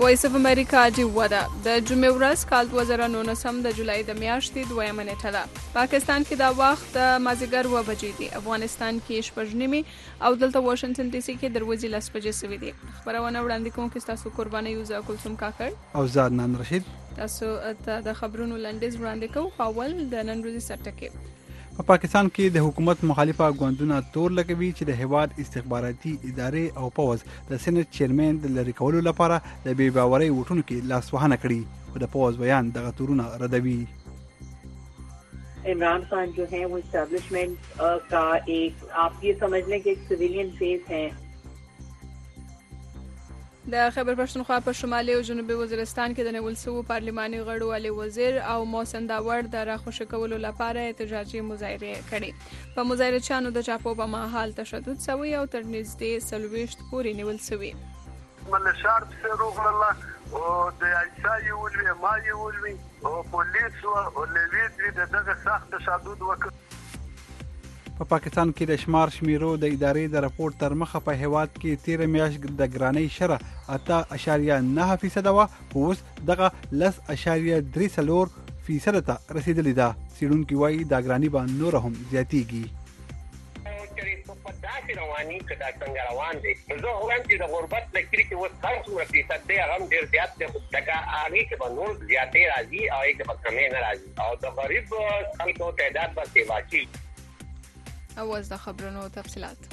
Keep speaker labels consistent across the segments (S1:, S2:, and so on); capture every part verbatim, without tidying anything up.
S1: وایس اف امریکا دی ودا د جمعې ورځ کال دوه زره نولسم د جولای د میاشتې دویمه نیټه ده. پاکستان کې دا وخت د مازدیګر اوه بجې دی. افغانستان کې شپږ نیمې او دلته واشنگټن ډي سي کې دروازې لس بجې سوي دي. خبرونه وړاندې کوم کې تاسو قرباني یو ځا کلثوم کاکړ
S2: او زاد نن رشید.
S1: تاسو ته د خبرونو لنډیز وړاندې کوو. اول د نن ورځې سرټکي.
S2: په پاکستان کې د حکومت مخالفه ګوندونه تور لګوي چې د هیواد استخباراتي ادارې او پوز د سېنات چیرمن د لری کولو لپاره د بې باورۍ وټونو کې لاسوهنه کړي او د پوز بیان دغه تورونه ردوي.
S3: इमरान खान जो हैं वो इस्टेब्लिशमेंट का एक आप ये समझ लें कि एक सिविलियन फेस हैं.
S1: د خیبر پښتونخوا په شمالي او جنوبي وزیرستان کې د نیول شوو پارلماني غړو علي وزیر او محسن داور د راخوشي کولو لپاره احتجاجي مظاهره کړې. په مظاهره چانو د چاپو په مهال تشدد شوی او تر نږدې څلوېښت پورې نیول شوی.
S4: ملشار په روغله او د ایسای ولوي ما یولوي او پولیس او لوی د دغه سخت تشدد وکړ.
S2: په پاکستان کې د شمار شمیرو د ادارې د راپور تر مخه په هیواد کې تیر میاشت د ګرانۍ شره اته اشاریه نه فیصد و اوس دغه لس اشاریه درې څلور فیصد ته رسیدلې ده. څېړونکي وایي دا ګرانۍ به نور هم زیاتېږي.
S5: په داسې رواني که دا څنګه روان دی زه وایم چې د غربت لکري کې اوس هر څومره فیصد دی هغه هم ډېر زیات دی. خو لکه هغې کې به نور زیاتې راځي او هغې کې به کمې نه راځي او د غریب خلکو تعداد به سیوا کېږي.
S1: اواز د خبرونو تفصیلات.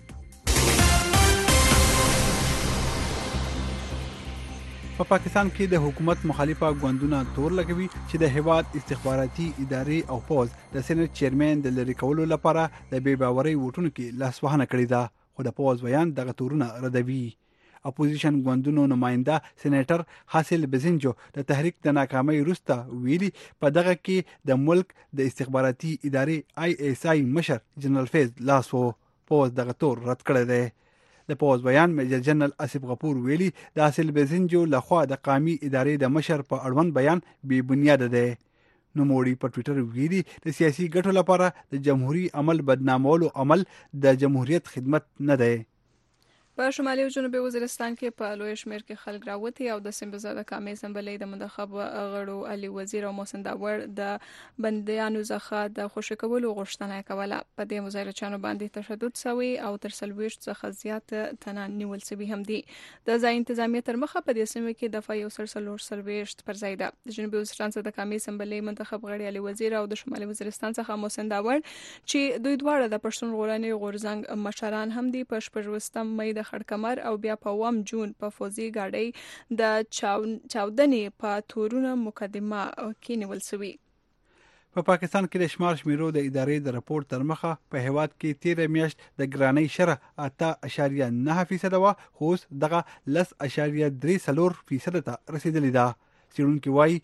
S2: په پاکستان کې د حکومت مخالفه ګوندونه تور لګوي چې د هیواد استخباراتي ادارې او پوز د سېنات چیرمن د لری کولو لپاره د بې باورۍ وټونو کې لاسوهنه کړې ده. خو د پوز بیان دغه تورونه ردوي. اپوزیشن ګوندونو نماینده سېنیټر حاصل بزنجو د تحریک د ناکامۍ وروسته ویلي په دغه کې د ملک د استخباراتي ادارې آی ایس آی مشر جنرال فیض لاسو پوز دغه تور رد کړی دی. د پوز بیان میجر جنرال اسف غفور ویلي د حاصل بزنجو لخوا د قومي ادارې د مشر په اړوند بیان بې بنیاده دی. نوموړي په ټوئیټر ویلي د سیاسي ګټو لپاره د جمهوریت عمل بدنامولو عمل د جمهوریت خدمت نه دی.
S1: په شمالي او جنوبي وزیرستان کې په لوی شمېر کې خلک راوتي او د سمبزاده کامې اسمبلی د منتخب غړو علي وزیر او محسن داور د بندیانو څخه د خوشي کولو غوښتنه کوله. په دې مظاهره چانو باندې تشدد شوی او تر څلوېښت څخه زیات تنه نیول شوي هم دي. د ځای انتظامیه تر مخه په دې سیمه کې دفعه یو سل څلور څلوېښت پر ځای ده. د جنوبي وزیرستان څخه د کامې اسمبلی منتخب غړي علي وزیر او د شمالي وزیرستان څخه محسن داور چې دوی دواړه د پښتون ژغورنې غورځنګ مشران هم دي په شپږویشتم مې د خړکمر او بیا په اووم جون په فوزي ګاډۍ د چاودنې په تورونه مقدمه کې نیول شوی.
S2: په پاکستان کې د شمار شمیرو د ادارې د راپور تر مخه په هیواد کې تیر میاشت د ګرانۍ شره اته اشاریه نه فیصد و خو اوس دغه لس اشاریه درې څلور فیصد ته رسیدلې ده. څېړونکي وایي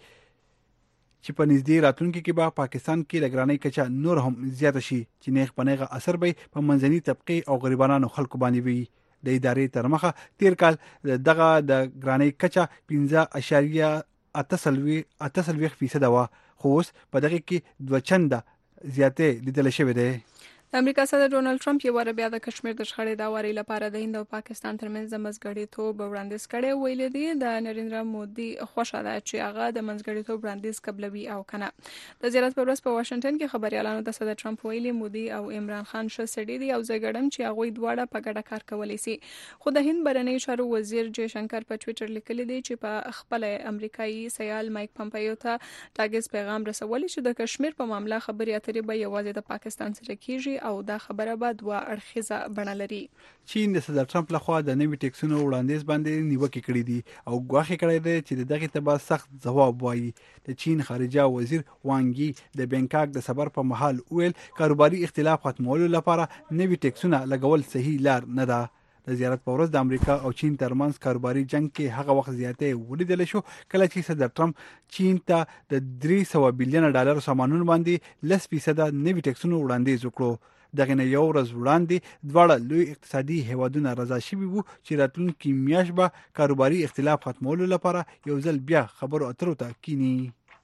S2: چې په نږدې راتلونکي کې به پاکستان کې د ګرانۍ کچه نور هم زیاته شي چې نیغ په نیغه اثر به په منځني طبقې او غریبانو خلکو باندې وي. د ادارې تر مخه تیر کال دغه د ګرانۍ کچه پنځه اشاریه اته څلوېښت فیصد و خو اوس په دغه کې دوه چنده زیاتې لیدل شوې ده.
S1: د امریکا صدر ډونالد ټرمپ یو واره بیا د کشمیر د شخړې د اوري لپاره د هند او پاکستان ترمنځ د منځګړیتوب وړاندیز کړی. ویل دي د نریندرا مودي خوښه ده چې هغه د منځګړیتوب وړاندیز قبلوي او کنه. د زیارت پر ورځ په واشنگټن کې خبريالانو د صدر ټرمپ ویلي مودي او عمران خان ښه سړي دي او زه ګډم چې هغه دواړه په ګډه کار کولی شي. خو د هند بهرنی چارو وزیر جے شنکر په ټوئیټر لیکلي دی چې په خپل امریکایي سیال مایک پمپیو ته ټاګز پیغام رسولي چې د کشمیر په معاملې خبري اترې به یوازې د پاکستان سره کیږي او دا خبره به دوه اړخیزه بڼه لري.
S2: چین د صدر ټرمپ لخوا د نوي ټیکسونو وړاندیز باندې نیوکې کړې دي او ګواښ کړی دی چې دغه ته به سخت ځواب وایي. د چین خارجه وزیر وانګ یي د بانکاک د سفر په محل ویل کاروباري اختلاف ختمولو لپاره نوي ټیکسونه لګول صحیح لار نه ده. د زیارت په ورځ د امریکا او چین ترمنځ کاروباري جنگ کې هغه وخت زیاتې ولیدل شو کله چې صدر ټرمپ چین ته د درې سوه بلین ډالر سامانونو باندې لس فیصد نوي ټیکسونو وړاندیز وکړو. دغه نه یو ورځ وړاندې دواړه لوی اقتصادي هیوادونه رضا شوي وو چې راتلونکي میاشت به کاروباري اختلاف ختمولو لپاره یو ځل بیا خبرو اترو ته کینی.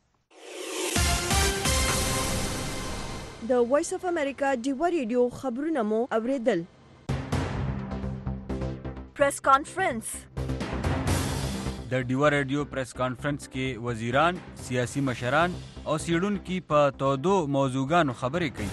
S6: د وایس اف امریکا ډیو ریډیو خبرونه مو اوریدل. پریس کانفرنس
S7: د ډیوا ریډیو پریس کانفرنس کې وزیران، سیاسي مشران او سیډونکو په تودو موضوعګانو خبرې کوي.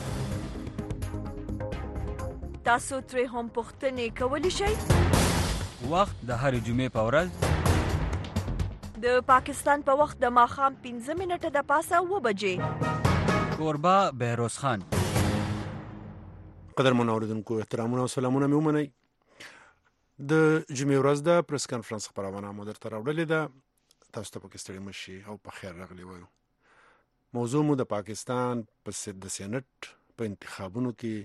S6: تاسو ترې هم پوښتنې کولی شئ.
S7: وخت د هرې جمعې په ورځ
S6: د پاکستان په وخت د ماښام پنځه منټه د پاسه اوه بجې.
S7: کوربه بهروز خان.
S8: قدرمن اوریدونکو احترامونه او سلامونه مې ومنئ. د جمعې ورځ د پریس کانفرنس خبرونه مو درته راوړلې ده. تاسو ته پکې ستړي مه شئ او په خیر راغلي وایو. موضوع مو د پاکستان په د سینټ په انتخابونو کې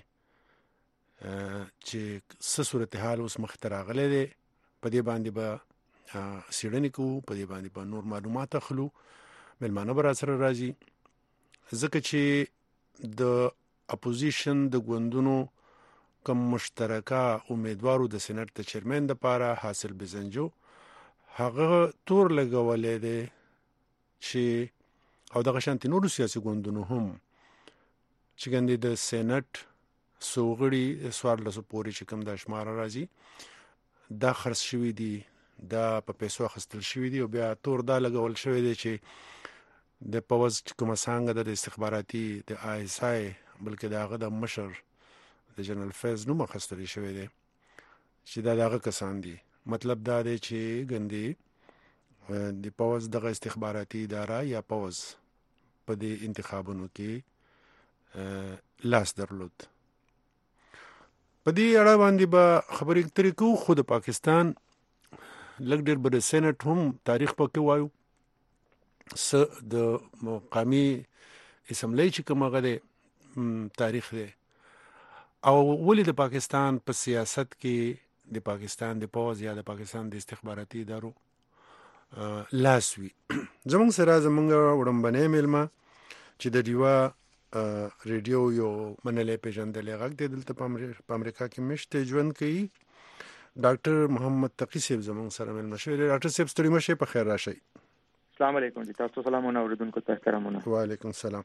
S8: چې څه صورتحال اوس مخې ته راغلی دی، په دې باندې به څېړنې کوو، په دې باندې به نور معلومات اخلو. مېلمانه به راسره راځي ځکه چې د اپوزیشن د ګوندونو کوم مشترکه امیدوارو د سینټ د چیرمن دپاره حاصل بزنجو هغه تور لګولی دی چې او دغه شانتې نورو سیاسي ګوندونو هم چې ګندې د سینټ څو غړي څوارلسو پورې چې کوم دا شماره راځي دا خرڅ شوي دي، دا په پیسو اخیستل شوي دي او بیا تور دا لګول شوی دی چې د پوځ کومه څانګه د استخباراتي د آی اس آی بلکې د هغه د مشر د جنرال فیض نوم اخیستل شوی دی چې دا د هغه کسان دي. مطلب دا دی چې ګندې د پوځ دغه استخباراتي اداره یا پوځ په دې انتخابونو کې لاس درلود. په دې اړه باندې به خبرې اترې کوو، خو د پاکستان لږ ډېر به د سینټ هم تاریخ پکې وایو، څه د مقامي اسمبلی چې کوم هغه دی تاریخ دی، او ولې د پاکستان په سیاست کې د پاکستان د پوځ یا د پاکستان د استخباراتي ادارو لاس وي. زموږ سره زموږ وړومبنی میلمه چې د ډیوا ریډیو یو منلی پیژندلی غږ دی، دلته په امریکا کې مشته ژوند کوي، ډاکټر محمد تقي صاحب زموږ سره میلمه شوی دی. ډاکټر صاحب ستړي مه شئ، په خیر راشئ.
S9: السلام علیکم جی، تاسو سلامونه اوریدونکو ته احترامونه.
S8: وعلیکم السلام.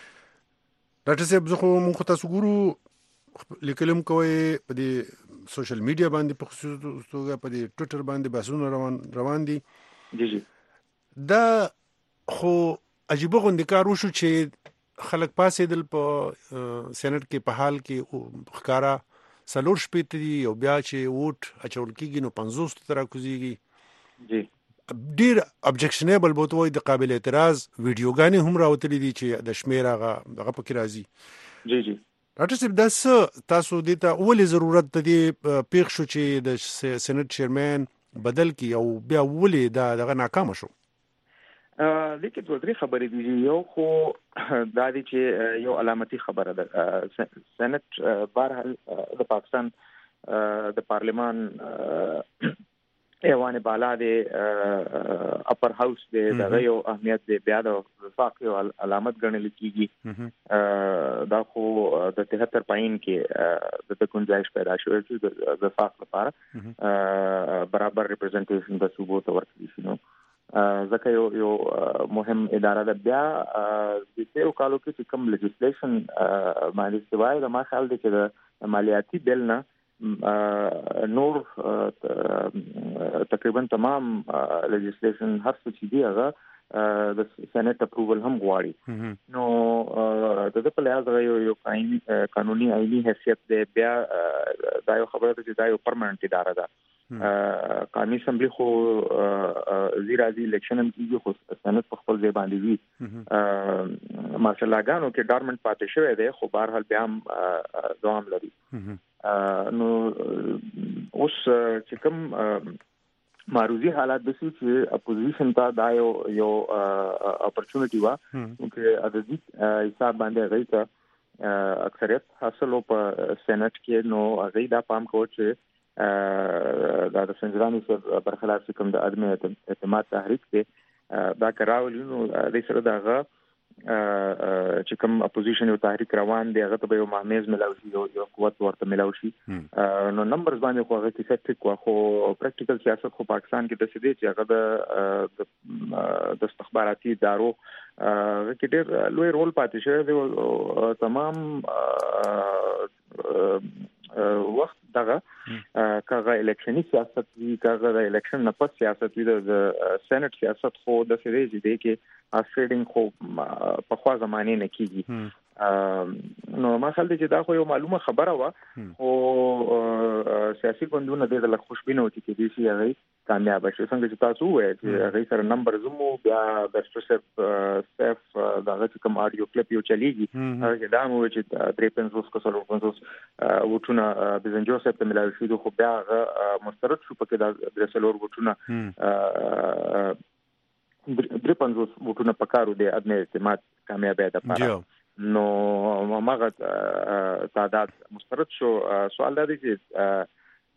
S8: ډاکټر صاحب زه خو موږ خو تاسو ګورو لیکلم کوئ په دې سوشل میډیا باندې، په خصوص توګه په دې ټویټر باندې بحثونه روان روان دي.
S9: جی جی
S8: دا خو عجیبه غوندې کار وشو چې خلک پاسېدل په سینټ کې په حال کې ښکارا څلور شپېته دي او بیا چې ووټ اچول کېږي نو پنځوسو ته راکوزېږي.
S9: جی
S8: ډېر ابجکشنیبل به ورته وایي، د قابل اعتراض ویډیوګانې هم راوتلي دي چې د شمېر هغه هغه پکې راځي.
S9: جی جی
S8: ډاکټر صاحب دا څه تاسو دې ته ولې ضرورت د دې پېښ شو چې د سینټ چیرمن بدل کی او بیا ولې دا دغه ناکامه شو؟
S9: لیکن دوه درې خبرې دي. یو خو دا دی چې یو علامتي خبره ده. سینټ بهرحال د پاکستان د پارلمان ایوان بالا دی، اپر هاوس دی، دغه یو اهمیت دی، بیا د وفاق یو علامت ګڼل کېږي. دا خو د تهتر پاین کې د گنجائش پیدا شوې چې د وفاق لپاره برابر ریپرزنټیشن د صوبو ته ورکړي شي. نو ځکه یو یو مهم اداره ده. بیا د تیرو کالو کې چې کوم لیجسلیشن باندې سوای د ما خیال دی چې د مالیاتي بل نه نور تقریبا تمام لیجسلیشن هر څه چې دی هغه د سېنات اپروول هم غواړي. نو د دې په لحاظ یو یو قانوني آئینی حیثیت دی. بیا دا یو خبره ده چې دا یو پرمننت اداره ده. قانوني اسمبلی خو زیرا دی الیکشن هم کیږي، خو سېنات په خپل ځای باندې وي. ماشاءالله کې ډارمنټ پاتې شوی دی، خو بهرحال بیا هم دوام لري. نو اوس چې کوم معروضی حالات د سې چې اپوزیشن ته دا یو یو اپورچونټی و چې عددي حساب باندې غي ته اکثریت حاصلو په سېنات کې. نو غي دا پام کوي چې دا د سنجرانو سره برخلاف کوم د عدم اعتماد تحریک دی دا کراول. نو د سره داغه چې کوم اپوزیشن یو تحریک روان دی هغه ته به یو مهمیز ملاوي شي، یو قوت ورته ملاوي شي. نو نمبرز باندې خو هغه کیسه ټیک و، خو پریکټیکل سیاست خو پاکستان کې د سدي چې هغه د استخباراتي ادارو کې ډېر لوی رول پاتې شوی دی. تمام وخت دغه کاغه الیکشني سیاست وی کاغه د الیکشن نه پس سیاست وی د سېنات سیاست خو د سریج دی کې افریډینګ خو په خوا زمانه نه کیږي نو ما خل دي چې دا خو یو معلومه خبره وا او سیاسي ګوندونه د لږ خوشبینه وتی کې دي چې هغه کامیاب شي څنګه چې تاسو وایي چې هغه سره نمبر زمو بیا د سټریپ سټف دغه کوم اډیو کلیپ یو چلیږي هغه دا مو چې درې پنځوس کسر پنځوس وټونه بزنجو سره په ملاوي شي خو بیا مسترد شو پکې د درسلور وټونه درې پنځوس وټونه پکارو دي ادمه اعتماد کامیابی ده پاره نو ماغه تعداد مسترد شو سوال دا دی چې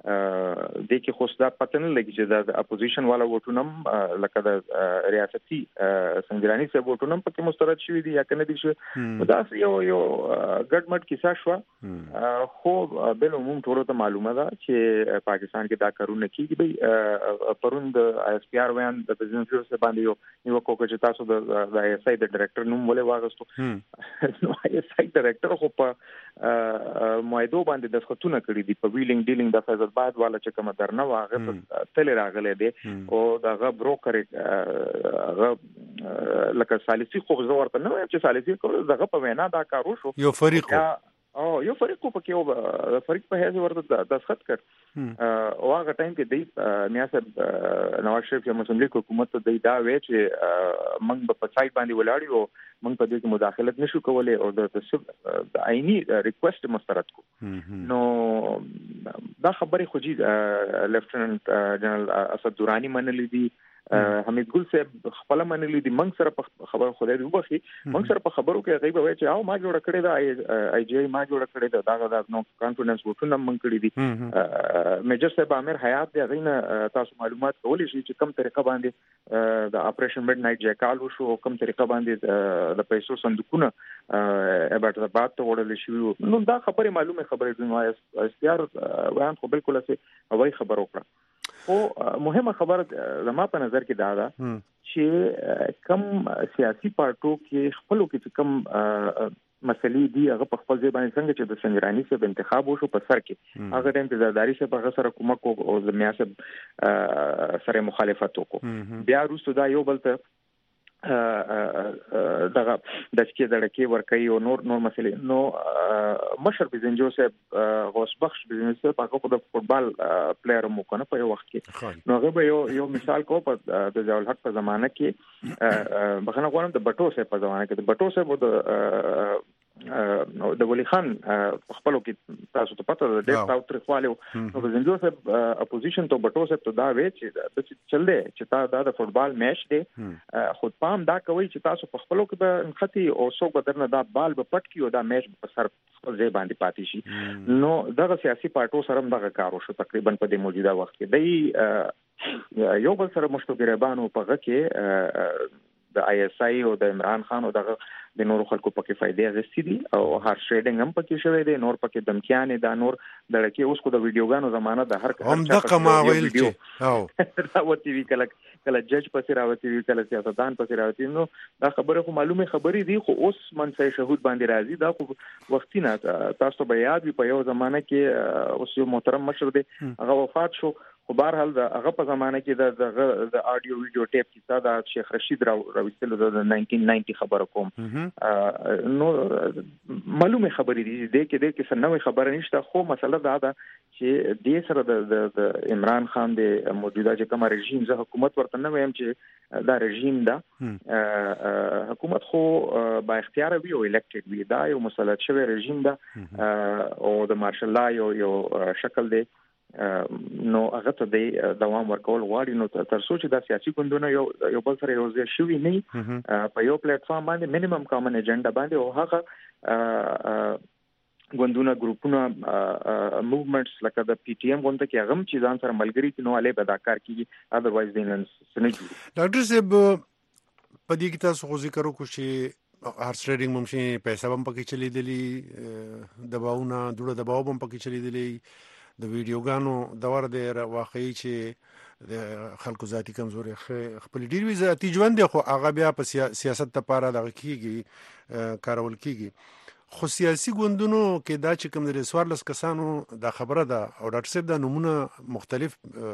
S9: د کې خو ستاسو پته نه لګی چې د اپوزیشن والا وټونم لکه د ریاستي سنگرانی سه وټونم پکې مسترد شوی دی یا کنه دي شو دا یو یو ګډمټ کیسه شو خو بل عموم ټولو ته معلومه ده چې پاکستان کې دا کارونه کیږي به پروند آی اس پی آر وان د بزنس سره باندې یو یو کوکه چې تاسو د آی اس آی د ډایرکټر نوم ولې واغستو نو آی اس آی ډایرکټر خو په موعدو باندې د خطونه کړی دی په ویلینګ ډیلینګ د بعد والا چې کوم درنه واغه تل راغله دي او دغه بروکر هغه لکه سالسي خو ورته نه چې سالسي دغه په وینا دا کارو شو
S8: یو فریق
S9: او یو فریق په کې یو فریق په هغه ورته دسخط کړ او هغه ټایم کې د میاسب نواز شریف یو مسلمان حکومت ته دا وی چې موږ په سایت باندې ولاړ یو موږ په دې کې مداخلت نشو کولای او د عیني ریکوست مسترد کو نو دا خبره خو جی لیفټننټ جنرال اسد دورانی منلې دي حمید ګل صاحب خپل منلې دي موږ سره په خبر خو دې وبخي موږ سره په خبرو کې غیبه وای چې او ما جوړ کړی دا آی جی ما جوړ کړی دا دا نو کانفیډنس وټونه موږ کړی دي میجر صاحب امیر حیات دی غینه تاسو معلومات کولای شئ چې کوم طریقه باندې د اپریشن میډ نایټ جیکال وشو کوم طریقه باندې د پیسو صندوقونه اباټ د بات ته وړل شي نو دا خبره معلومه خبره دی نو استیار وان خو بالکل څه هواي خبر وکړه او مهمه خبره زما په نظر کې دا ده چې کم سیاسي پارټو کې خپلو کې کم مسلې دی هغه په خپل ځای باندې څنګه چې د سنجرانی سره انتخاب وشو په سر کې هغه د انتظارداري سره په سره کومک او د میاسب سره مخالفت وکړو بیا وروسته دا یو بل ته دغه د چې د لکه ورکي او نور نور مسلې نو مشر بزنجو صاحب غوث بخش بزنس په هغه د فوتبال پلیئر مو کنه په یو وخت کې نو هغه یو یو مثال کو په د ځول حق په زمانه کې بخنه غواړم د بټو صاحب په زمانه کې د بټو صاحب د نو د ولی خان خپلو کې تاسو ته پته ده د تاسو تر خپل نو بزنجو صاحب اپوزیشن ته بټو صاحب ته دا وی چې د چل دی چې تا د فوتبال میچ دی خود پام دا کوي چې تاسو په خپلو کې به انختی او څوک بدرنه دا بال به پټ کیو دا میچ په سر خپل ځای باندې پاتې شي نو دغه سیاسي پارټو سره دغه کار وشو تقریبا په دې موجوده وخت کې دی یو بل سره مشتګربانو په غږ کې د آی اس آی او د عمران خان او دغه د نورو خلکو پکې فائدې غوښتي دي او هر شریډینګ هم پکې شوی دی نور پکې دمکیانې دا نور د لکه اوس کو د ویډیوګانو زمانہ د هر
S8: هم دغه ما ویل چې
S9: او راوتی وی کله کله جج پسې راوتی وی کله سیاستدان پسې راوتی نو دا خبره خو معلومه خبرې دي خو اوس منځي شهود باندې راځي دا خو وختي نه تاسو به یاد وي په یو زمانہ کې اوس یو محترم مشر دی هغه وفات شو خو بهرحال د هغه په زمانه کې د د اډیو ویډیو ټیپ کیسه د شیخ رشید راوستل د ناینټین ناینټي خبره کوم نو معلومه خبرې دي د کې د کې سنوي خبره نشته خو مسله دا ده چې د سره د عمران خان د موجوده چې کوم رژیم زه حکومت ورته نه وایم چې دا رژیم ده حکومت خو با اختیار وی او الیکټډ وی دا یو مسلط شوی رژیم ده او د مارشل لا یو یو شکل دی نو هغه ته د دوام ورکول غواړي نو تر څو چې د سیاسي ګوندونو یو یو بل سره یو ځای شوی نه په یو پلیټ فارم باندې مینیمم کامن ایجنډا باندې او هغه ګوندونه ګروپونه موومېنټس لکه د پی ټی ایم غونډه کې هغه چې ځان سره ملګری کینو علي به دا کار کیږي اذروایز دینن سنجو
S8: ډاکټر صاحب په دې کې تاسو خو ذکر وکړو چې هر ټریډینګ ممکن پیسې هم پکې چلی دي دباونه دوړه دباو هم پکې چلی دي د ویډیوګانو دور دی واقعي چې د خلکو ذاتی کمزوري خپل ډیر وی ذاتی ژوند دی خو هغه بیا په سیاست لپاره دغه کیږي کارول کیږي خو سیاسي ګوندونو کې دا چې کوم د سوارلس کسانو دا خبره ده او ډاکټر صاحب دا نمونه مختلف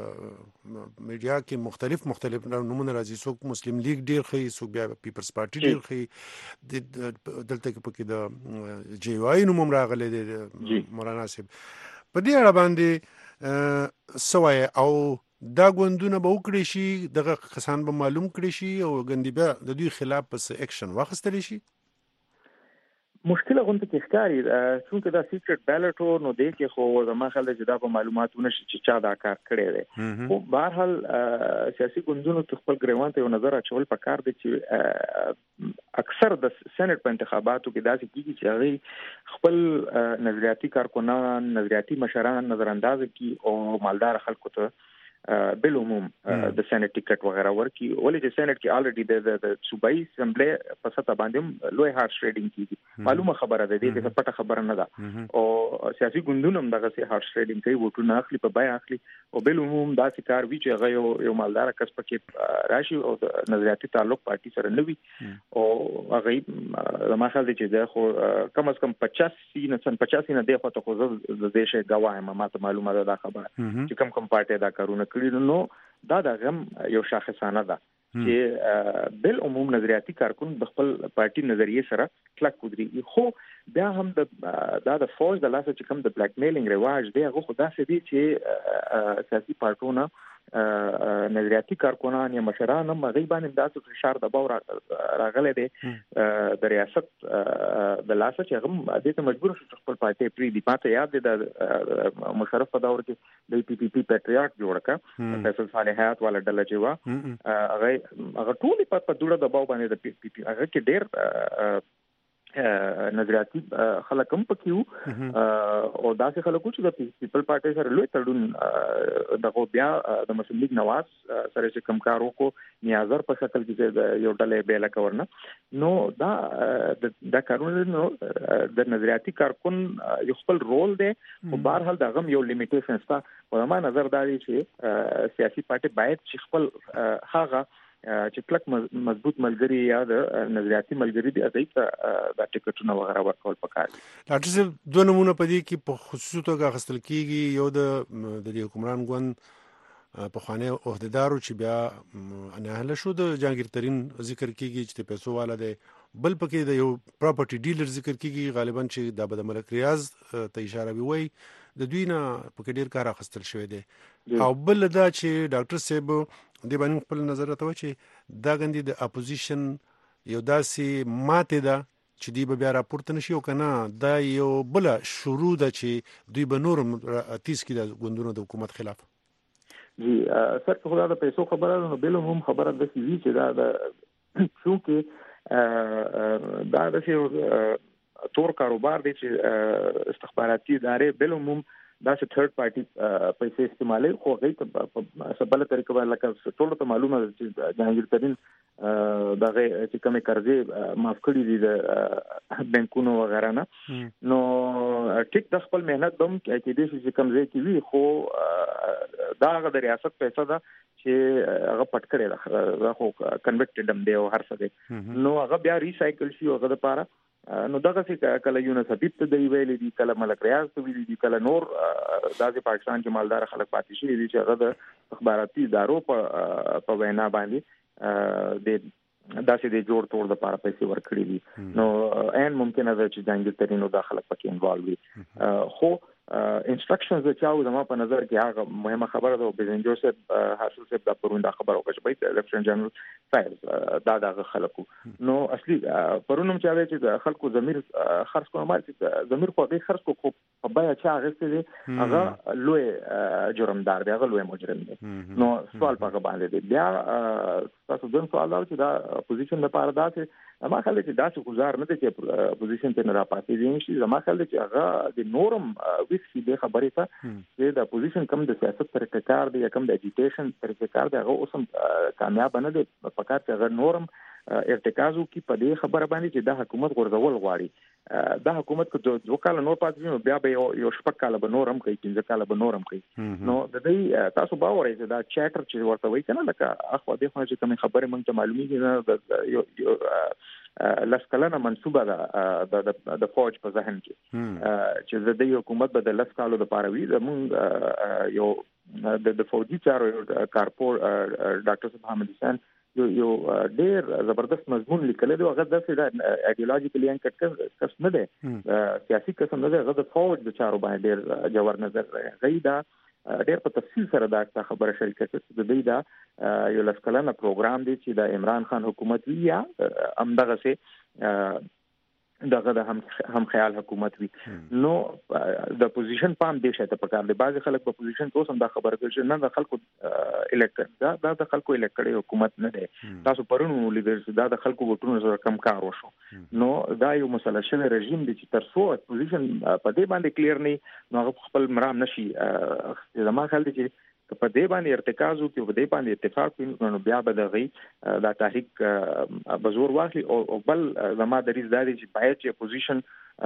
S8: میډیا کې مختلف مختلف نمونه راځي. څوک مسلم لیگ ډیر خي، څوک بیا پیپلز پارټي ډیر خي، دلته کې پکې د جی واي نوم راغلی دی مولانا صاحب. په دې اړه باندې سوای او دا ګوندونه به وکړي شي، دغه کسان به معلوم کړي شي او ګندې بیا د دوی خلاف پس اکشن واخیستل شي.
S9: مشکله غونډه کې ښکاری چې دا سیکرټ بیلټ او نو دی کې خو زما خیال دی چې دا په معلوماتونه شي چې چا دا کار کړی دی. خو بهر حال سیاسي ګوندونو ته خپل ګریوان ته یو نظر اچول پکار دی چې اکثر د سېنات په انتخاباتو کې داسې کیږي چې هغه خپل نظریاتي کارکنان، نظریاتي مشران نظر انداز کی او مالدار خلکو ته بل عموم د سېنات ټیکټ وغیرہ ورکی. ولې چې سېنات کې الریډي د صوبایي اسمبلی په سطح باندې لوی هارس ټریډینګ کیږي، معلومه خبره ده، دې څه پټه خبره نه ده. او سیاسي ګوندونه هم دغه سي هارس ټریډینګ کوي، ووټونه اخلي، په بای اخلي، او بل عموم دا چې کار وی چې هغه یو یو مالدار کس پکې راشي او د نظریاتي تعلق پارټي سره نه وي او هغه ما خیال دی چې دا خو کم از کم پچاس نه سن پچاس نه دی خو ته خو د دې شي غوایم ما ته معلومه ده دا خبره چې کم کم پارټي دا کارونه کړی. نو دا د غم یو شاخصانه ده چې بل عموم نظریاتي کارکون د خپل پارټي نظریه سره کلک ودرېږي. خو بیا هم د دا د فوج د لاسه چې کوم د بلیک میلینګ رواج دی هغه خو داسې دی چې سیاسي پارټونه نظریاتي کارکنان یا مشران هم هغوی باندې داسې فشار دباو راغلی دی د ریاست د لاسه چې هغه دې ته مجبور شو چې خپل پارټي پرېږدي. ما ته یاد دی د مشرف په دور کې د پی پی پي پیټریاټ جوړ کړه، فیصل صالحات والا ډله چې وه هغه هغه ټولې په دوړه دباو باندې د پی پی پي هغه کې ډېر نظریاتي خلک هم پکې وو او داسې خلکو چې د پیپل پارټي سره لوی تړون دغه بیا د مسلم لیگ نواز سره چې کم کار وکړو نیازر په شکل کې یو ډلې بیل کورنه. نو دا د کارونه نو د نظریاتي کارکون یو خپل رول دی، خو بهر حال دغه یو لیمیټیشن شته. په ما نظر دا دی چې سیاسي پارټي باید چې خپل هغه چې کلک مضبوط ملګری یا د نظریاتي ملګری دی هغه ته د ټیکټونو وغیرہ ورکول پکار دي.
S8: ډاکټر صاحب دوه نمونه پدې کې په خصوصي توګه غستل کیږي، یو د د حکمران ګوند په خانه عہدیدارو چې بیا نه هله شو د جهانگیر ترين ذکر کیږي چې پیسو والا دی، بل پکې د یو پراپرټي ډیلر ذکر کیږي غالبا چې د بد ملک ریاض ته اشاره وي د دوی نه پکې ډیر کار اخستل شوی دی. او بل دا چې ډاکټر صاحب د باندې خپل نظر راته و چې دا غندي د اپوزیشن یو داسې ماته ده چې دی به بیا راپورته نشي او کنه دا یو بل شروع ده چې دوی به نورم تیز کړي د غوندونو د حکومت خلاف.
S9: جی سر په خدا د پیسو خبره نو بل هم خبره د سی چې دا د چونکه دا د تور کاروبار دی چې استخباراتي ادارې بل هم دا چې ثird پارټي پیسې استعمالي خو غي په سبله طریقه باندې لکه ټول ته معلومه ده چې جهانگیر ترين دغه چې کومه قرضې معاف کړې دي د بانکونو وغیرہ نه. نو ټیک د خپل مهنت دوم کې دې چې کوم ځای کې وی خو دا د ریاست پیسې ده چې هغه پټ کړي دا خو کنویکټډ هم دی او هر څه دی. نو هغه بیا ریسایکل شي هغه لپاره نو دغه څه کله یونس حبیب ته دی ویلې دي، کله ملک ریاض ته ویلې دي، کله نور داسې پاکستان کې مالدار خلک پاتې شي دي چې هغه د اخباراتي ادارو په په وینا باندې د داسې د جوړ توړ لپاره پیسې ورکړي دي. نو ان ممکنه ده چې جهانگیر ترين او داخله پکې انوالو وي. خو انسټرکشنز چې او زما په نظر کې هغه مهمه خبره ده او بزنجو صاحب حاصل صاحب د پروندا خبره وکړه چې لیفټننټ جنرال فایل دا دغه خلکو نو اصلي پرونم چې چې خلکو ضمیر خرڅ کوه مال چې ضمیر خو به خرڅ کو په بیا چې هغه څه هغه لوی جرمدار دی، هغه لوی مجرم دی. نو سوال پاګه باندې دی بیا تاسو دغه سوال دا چې دا پوزیشن لپاره دا چې ما خل چې داسې گزار نه دي چې پوزیشن ته نه را پاتې دي نشي. زما خل چې هغه د نورم ویسي د خبرې ته چې د پوزیشن کم د سیاست طریقې کار دی یا کم د اډیټیشن طریقې کار دی هغه اوسم کامیاب نه دي په کار چې هغه نورم ارتکازو کې په دې خبره باندې چې د حکومت غورځول غواړي د حکومت کو دوه کال نور پاتې بیا به یو شپږ کال به نورم کوي، پنځه کال به نورم کوي. نو د دې تاسو باور یې دا چاټر چې ورته وایي کنه لکه اخو د خو چې کوم خبره مونږ ته معلومیږي نه یو لسکلنه منسوبه ده د د فوج په ذهن کې چې د دې حکومت به د لسکالو د پاروي زمونږ یو د فوجي چارو کارپور ډاکټر صاحب حامد حسین یو یو ډیر زبردست مضمون لیکل دی. هغه د ایډیولوژیکلی انکټ کس نه دی، سیاسي قسم نه دی، هغه د فوج د چارو باندې ډیر جوړ نظر غي دا ډیر په تفصیل سره دا خبره شریکه کړه. د دې دا یو لسکلنه پروګرام دی چې د عمران خان حکومت وی یا هم دغه سه دغه د هم هم خیال حکومت وی. نو د پوزیشن پام دی شته په کار دی. بعض خلک په پوزیشن کې اوس هم دا خبره کوي چې نه د خلکو الیکټ دا د خلکو الیکټ حکومت نه دی. تاسو پرونو لیدل چې دا د خلکو وټونو سره کم کار وشو. نو دا یو مسله شوی رژیم دی چې تر څو پوزیشن په دې باندې کلیر نه نو خپل مرام نشي. زما خیال دی چې په دې باندې ارتکاز او په دې باندې اتفاق وي نو بیا به دغه دا تحریک بزور واخلي. او بل زما د ریز دادي چې باید چې اپوزیشن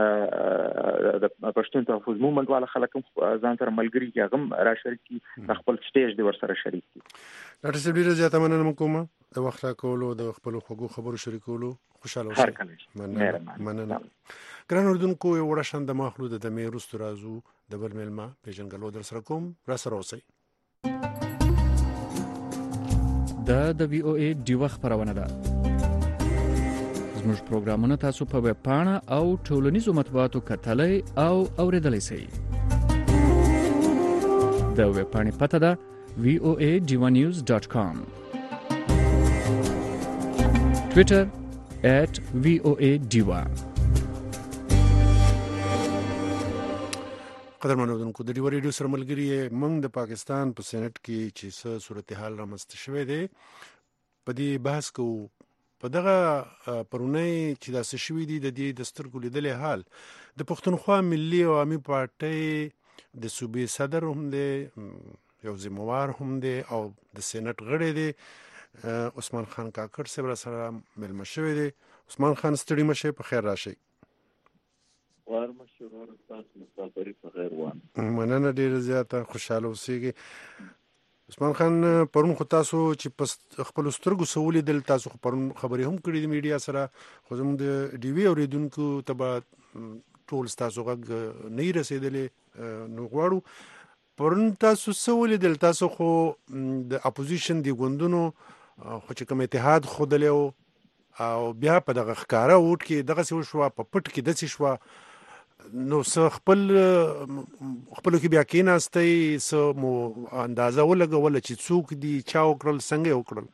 S9: د پښتون تحفظ موومېنټ والا خلک ځان سره ملګری کې هغه را شریک کی خپل سټیج دی ور سره شریک کی.
S8: ډاکټر صاحب ډیره زیاته مننه کوم د وخت راکولو د خپل خوږو خبرو شریکولو. خوشاله اوسئ. مننه مننه. ګران اردوونکو یو وړه شان د مخلو د دمه رستو رازو د بل ملما پیژنګلو در سره کوم را سره اوسئ.
S10: دا د وی او ای ډیوه خبرونه ده. زموږ پروګرامونه تاسو په ویب پاڼه او ټولنیزو مطبوعاتو کتلای او اوریدلای شئ. د ویب پاڼې پته ده وی او ای ډیوه نیوز ډاټ کام. ټویټر at وی او ای ډیوه.
S8: قدرمنو دونکو د ډیو ریډیو سره ملګری موږ د پاکستان په سېنات کې چې څه صورتحال رامنځته شوې ده په دې بحث کو. په دغه پرونی چې دا څه شوې دي د دې د سترګو لیدلې حال د پښتونخوا ملي عوامي پارټۍ د صوبې صدر هم دی، یو ذمہوار هم دی او د سېنات غړی دی عثمان خان کاکړ صاحب سره ملما شوی دی. عثمان خان ستړي مشه په خیر راشي.
S11: وار مشورور تاسو مسافری په غیر وان
S8: مننه ډیر زیاته خوشاله اوسئ. عثمان خان پرون خو تاسو چې خپل سترګو سولې دل تاسو پرون خبرې هم کړې د میډیا سره خو زموږ د ډي وی اوریدونکو تبا ټول تاسو غږ نه رسیدلې نو غواړو پرون تاسو سولې دل تاسو خو د اپوزیشن دی ګوندونو خو چې کوم اتحاد خودلو او بیا په دغه ښکارا وټ کې دغه څه شو په پټ کې دڅ شو نو څه خپل خپل کې بیا کې ناستي څه مو اندازه ولګول چې څوک دی چا وکړل څنګه وکړل.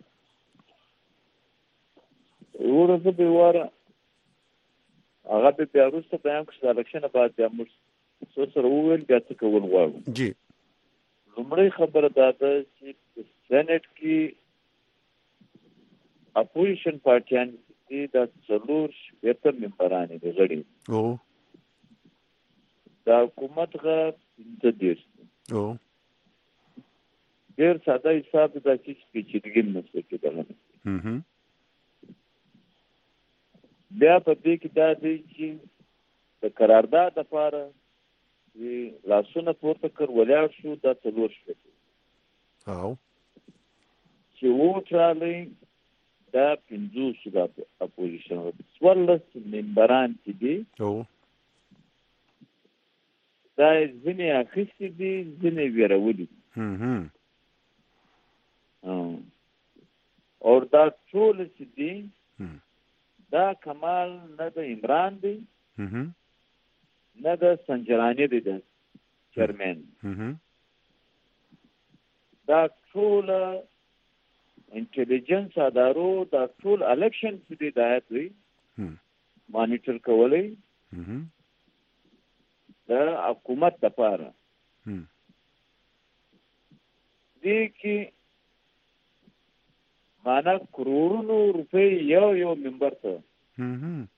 S11: ورته به واره هغه په پیاروسته په ام کې د الکشن بعد بیا موږ څو سره وویل بیا څه کول غواړو.
S8: جی
S11: لومړی خبره دا ده چې سېنات کې اپوزیشن پارټیان دي د څلور شپږ ممبران دي غړي.
S8: او
S11: دا حکومت غا پنځه دېرش
S8: او
S11: ډېر ساده حساب د هیڅ پیچیدګي نشته کېدلی. بیا په دې کې دا دی چې د قرارداد لپاره لاسونه پورته کړ ولاړ شو دا څلور شپږ
S8: او
S11: چې وټرالې دا پنځوس د اپوزیشن څوارلس ممبران چې دي
S8: او
S11: دا ځینې اخیستي دي ځینې ویرولي دي او دا ټول چې دي دا کمال نه د عمران دی نه د سنجرانی دی د چیرمن. دا ټول انټيليجنس ادارو دا ټول الیکشن چې دی دا دوی مانیټر کولای د حکومت لپاره دي کې معنا کروڑونو روپے یو یو ممبر ته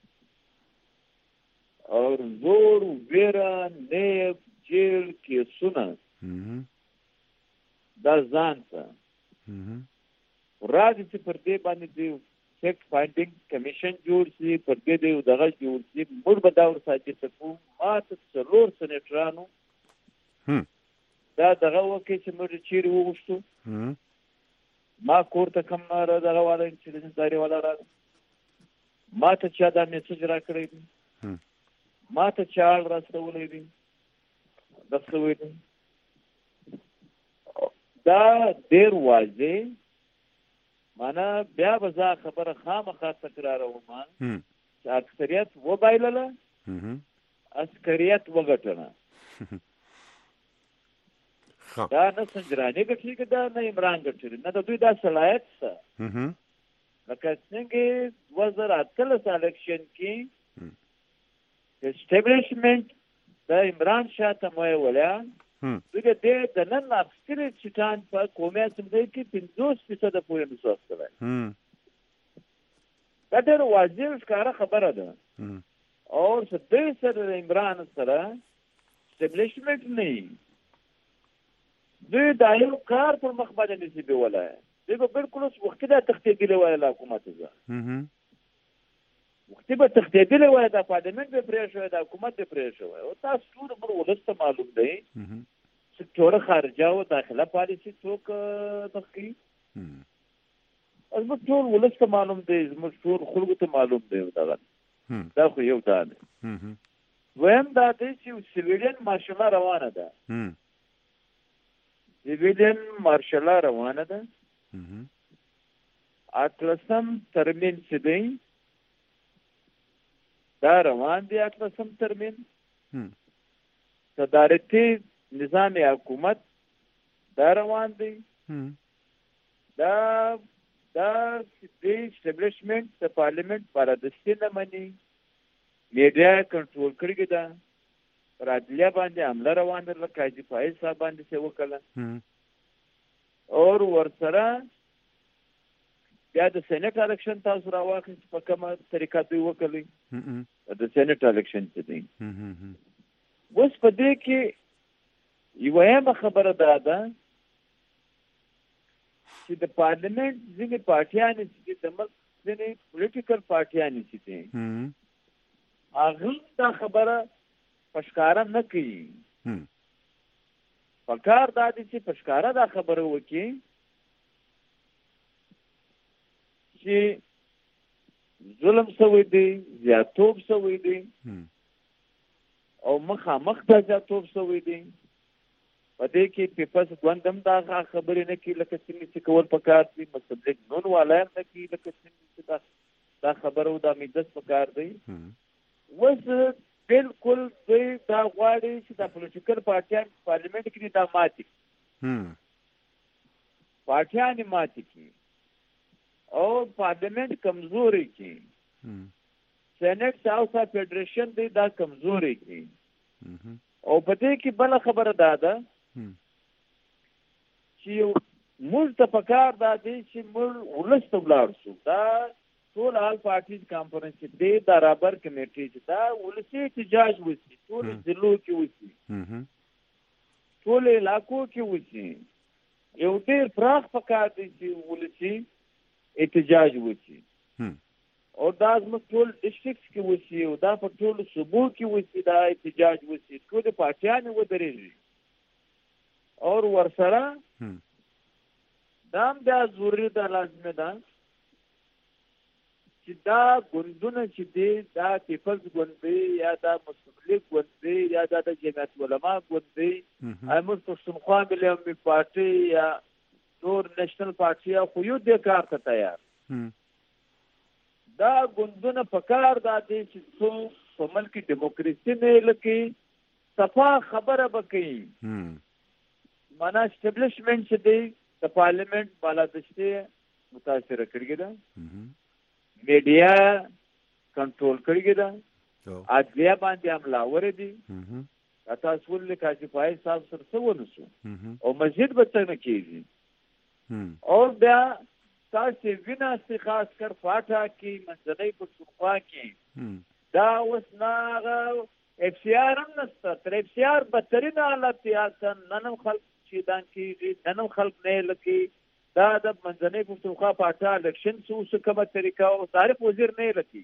S11: اور زور ویرا نیب جیل کې سونه دا ځان ته راځي چې پر دې باندې دی فیکټ فایندینګ کمیشن جوړ شي پر دې دی دغه جوړ شي موږ به دا ورساتي ته کوم ماته څلور سنټرانو دا دغه وکي چې موږ چیرې وغوښتو ما کور ته کوم را دغه والا انټيليجنس داري والا را ما ته چا دا میسج را کړی دی، ما ته چا اړ راستولی دی رسوی دی. دا ډېر واضح معنا بیا به زه خبره خامخا تکراروم چې اکثریت وبایلله عسکریت وګټله. دا نه سنجراني ګټلي دا نه عمران ګټلي، نه د دوی دا صلاحیت شته. لکه څنګه دوه زره اتلس الیکشن کې اسټابلیشمنټ د عمران شاه ته ویلیا دوی د دې د نن اکثره چټان په قومي اسمبلی کې پنځوس فیصده پورې نسوس کړی. دا ډېر واضح ښکاره خبره ده. او دوی سره د عمران سره اسټابلیشمنټ نه وي، دوی دا یو کار پر مخ باندې نشي بیولی. دوی به بالکل اوس وختي دا تښتېدلی وای له حکومت څخه، وختي به تښتېدلی وای، دا پارلمنټ به پرې شوی، دا حکومت به پرې شوی. او تاسو ټول عمر ولس ته معلوم دی چې ټوله خارجه او داخله پالیسي څوک تخکي. زموږ ټول ولس ته معلوم دی، زموږ ټول خلکو ته معلوم دی. دغه دا خو یو دا دی. دویم دا دی چې سیویلین مارشله روانه ده، سیویلین مارشله روانه ده. اتلسم ترمین چې دی دا روان دی، اتلسم ترمین صدارتي نظام حکومت دا روان دی. دا دا د اسټابلیشمنټ د پارلیمنت پارادستي نه مني، میډیا کنټرول کړې ده، پر عدلیه باندې حمله روان ده، لکه حاجي فایز صاحب باندې څه وکړه. اور ورسره بیا د سینټ الیکشن تاسو راواخیست، په کومه طریقه دوی وکړي د سینټ الیکشن چې دی. اوس په دې کې یوه خبره دا ده چې د پارلمنټ ځینې پارټیانې چې د ملک ځینې پولیټیکل پارټیانې چې دي هغه دا خبره په ښکاره نه کوي. پکار دا دی چې په ښکاره دا خبره وکړي چې ظلم شوی دی، زیاتوب شوی دی، او مخامخ دا زیاتوب شوی دی. په دې کې پیپلز ګوند هم دا خبرې نه کوي لکه څنګه چې کول پکار دي، مسلک نون والا هم نه کوي لکه څنګه چې دا خبره او دا میدس پکار دی. اوس بالکل دوی دا غواړي چې دا پولیټیکل پارټیان پارلیمنټ کې دا ماتې پارټیانې ماتې کړي او پارلیمنٹ کمزوري کی، سینټ ساوث فیډریشن دی دا کمزوري کی. او په دې کې بل خبره دا ده چې موږ ته پکار دا دی چې موږ ولس ته ولاړ شو. دا ټول آل پارټیز کانفرنس دی، دا رابر کمیټې چې دا ولسي احتجاج وشي، ټول ضلعو کې وشي، ټول علاقو کې وشي. یو ډېر پراخ پکار دی چې ولسي احتجاج وشي، او دا زموږ ټول ډسټرکټس کې وشي، او دا په ټولو صوبو کې وشي، دا احتجاج وشي، ټولې پارټیانې ودرېږي. او ورسره دا هم بیا ضروري ده، لازمي ده چې دا ګوندونه چې دي، دا پیپلز ګوند دی یا دا مسلم لیگ ګوند دی یا دا د جمعیت علما ګوند دی، زموږ پښتونخوا ملي عمومي پارټي یا نور نیشنل پارټي خو یو دې کار ته تیار. دا ګوندونه پکار دا دی چې څوک په ملک کې ډیموکراسي نه لکې صفا خبره وکړي. معنا اسټابلیشمنټ چې دی د پارلیمنٹ بالادستي متاثر کړی ده، میډیا کنټرول کړی ده، عدلیه باندې حمله ور دي. تاسو ولې کاجي پای صاحب سره څه ونسو او مسجد به څنګه کیږي. اور بیا تاسو وینا سي خاص کر فاټا کې منځنۍ پښتونخوا کې دا اوس نه اف سی آر هم نشته، تر اف سی آر بدترین حالت یې نن خلک چې دان کېږي، نن خلک نه لکې دا د منځنۍ پښتونخوا پاټا الیکشن څو څه کومه طریقه او تعریف وزیر نه لکې.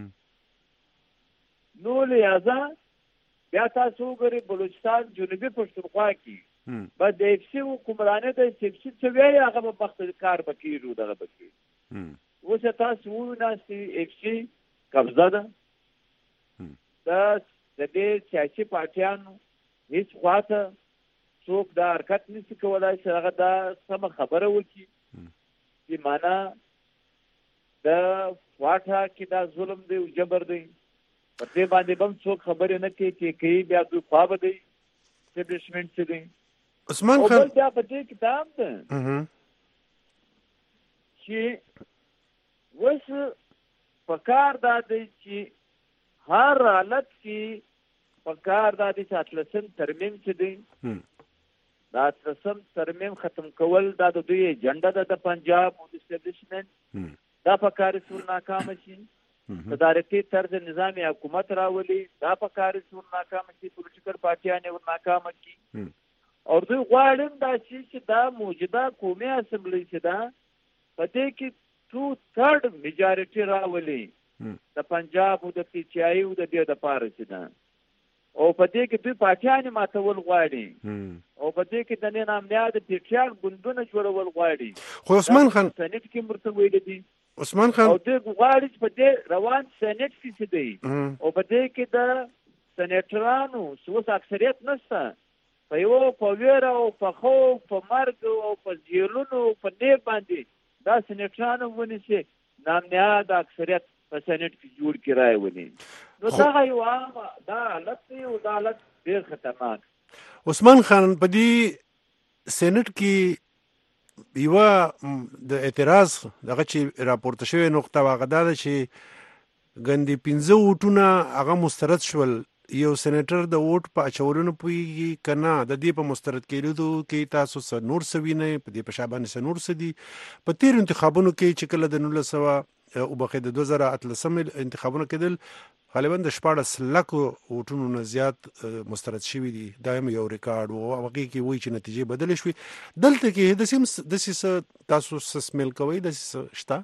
S11: نو لہذا بیا تاسو وګورئ بلوچستان جنوبي پښتونخوا کې بعد د اف سی حکومرانه د اف سی څه ویلي هغه په وخت کار بکیږي دغه بکی. اوس تاسو وناسي اف سی قبضه ده د دې سیاسي پارټیانو هیڅ خواته څوک دا حرکت نشي کولای چې هغه دا سمه خبره وکړي چې معنا د واټه کې دا ظلم دی او جبر دی په دې باندې هم څوک خبرې نه کوي چې کوي بیا دوی خوا به دی اسټابلیشمنټ چې دی
S8: عثمان خان
S11: او بیا په دې کتاب ده چې اوس په کار دا دی چې هر حالت کې په کار دا دی چې اتلسم ترمیم چې دی دا اتلسم ترمیم ختم کول دا د دوی ایجنډا ده د پنجاب او د اسټابلیشمنټ دا په کار سور ناکام شي تدارکي طرز نظام حکومت راولي دا په کار سور ناکام شي پولیټیکل پارټیان ور ناکام شي او دوی غواړي دا چې دا موجوده قومي اسمبلی چې دا په دې کې ټو تھرډ میجارټي راولي د پنجاب او د پی ټی آی او د دې د پاره چې دا او په دې کې دوی پارټیان ماتول غواړي او په دې کې د نه نامیا د پی ټی آر ګوندونه جوړول غواړي
S8: خو عثمان خان
S11: سنټ کې مرته ویل دي
S8: عثمان خان
S11: او دې غواړي چې په دې روان سنټ کې څه دی او په دې کې د سنټرانو څو اکثریت نشته په یو په ویره او په خوف په مرګ او په جیلونو په دې باندې دا سنټرانو ونیسي نامیا د اکثریت په سنټ کې جوړ کړای ونی نو دا یو عام دا حالت دی او دا حالت ډیر خطرناک.
S8: عثمان خان په دې سنټ کې یو د اعتراض دغه چې راپورته شوی نقطه واغدا ده چې ګندې پنځه وټونه هغه مسترد شول یو سېنیټر د ووټ په اچولو پوهیږي که نه د دې په مسترد کېدو کې تاسو څه نور څه وینئ په دې په شا باندې څه نور څه دي په تېرو انتخابونو کې چې کله د نولس سوه وبخښئ د دوه زره اتلسم انتخابونه کېدل غالبا د شپاړس لکو ووټونو نه زیات مسترد شوي دي دا هم یو ریکارډ و هغې کې وایي چې نتیجې بدلې شوې دلته کې داسې داسې څه تاسو څه سمیل کوئ داسې څه شته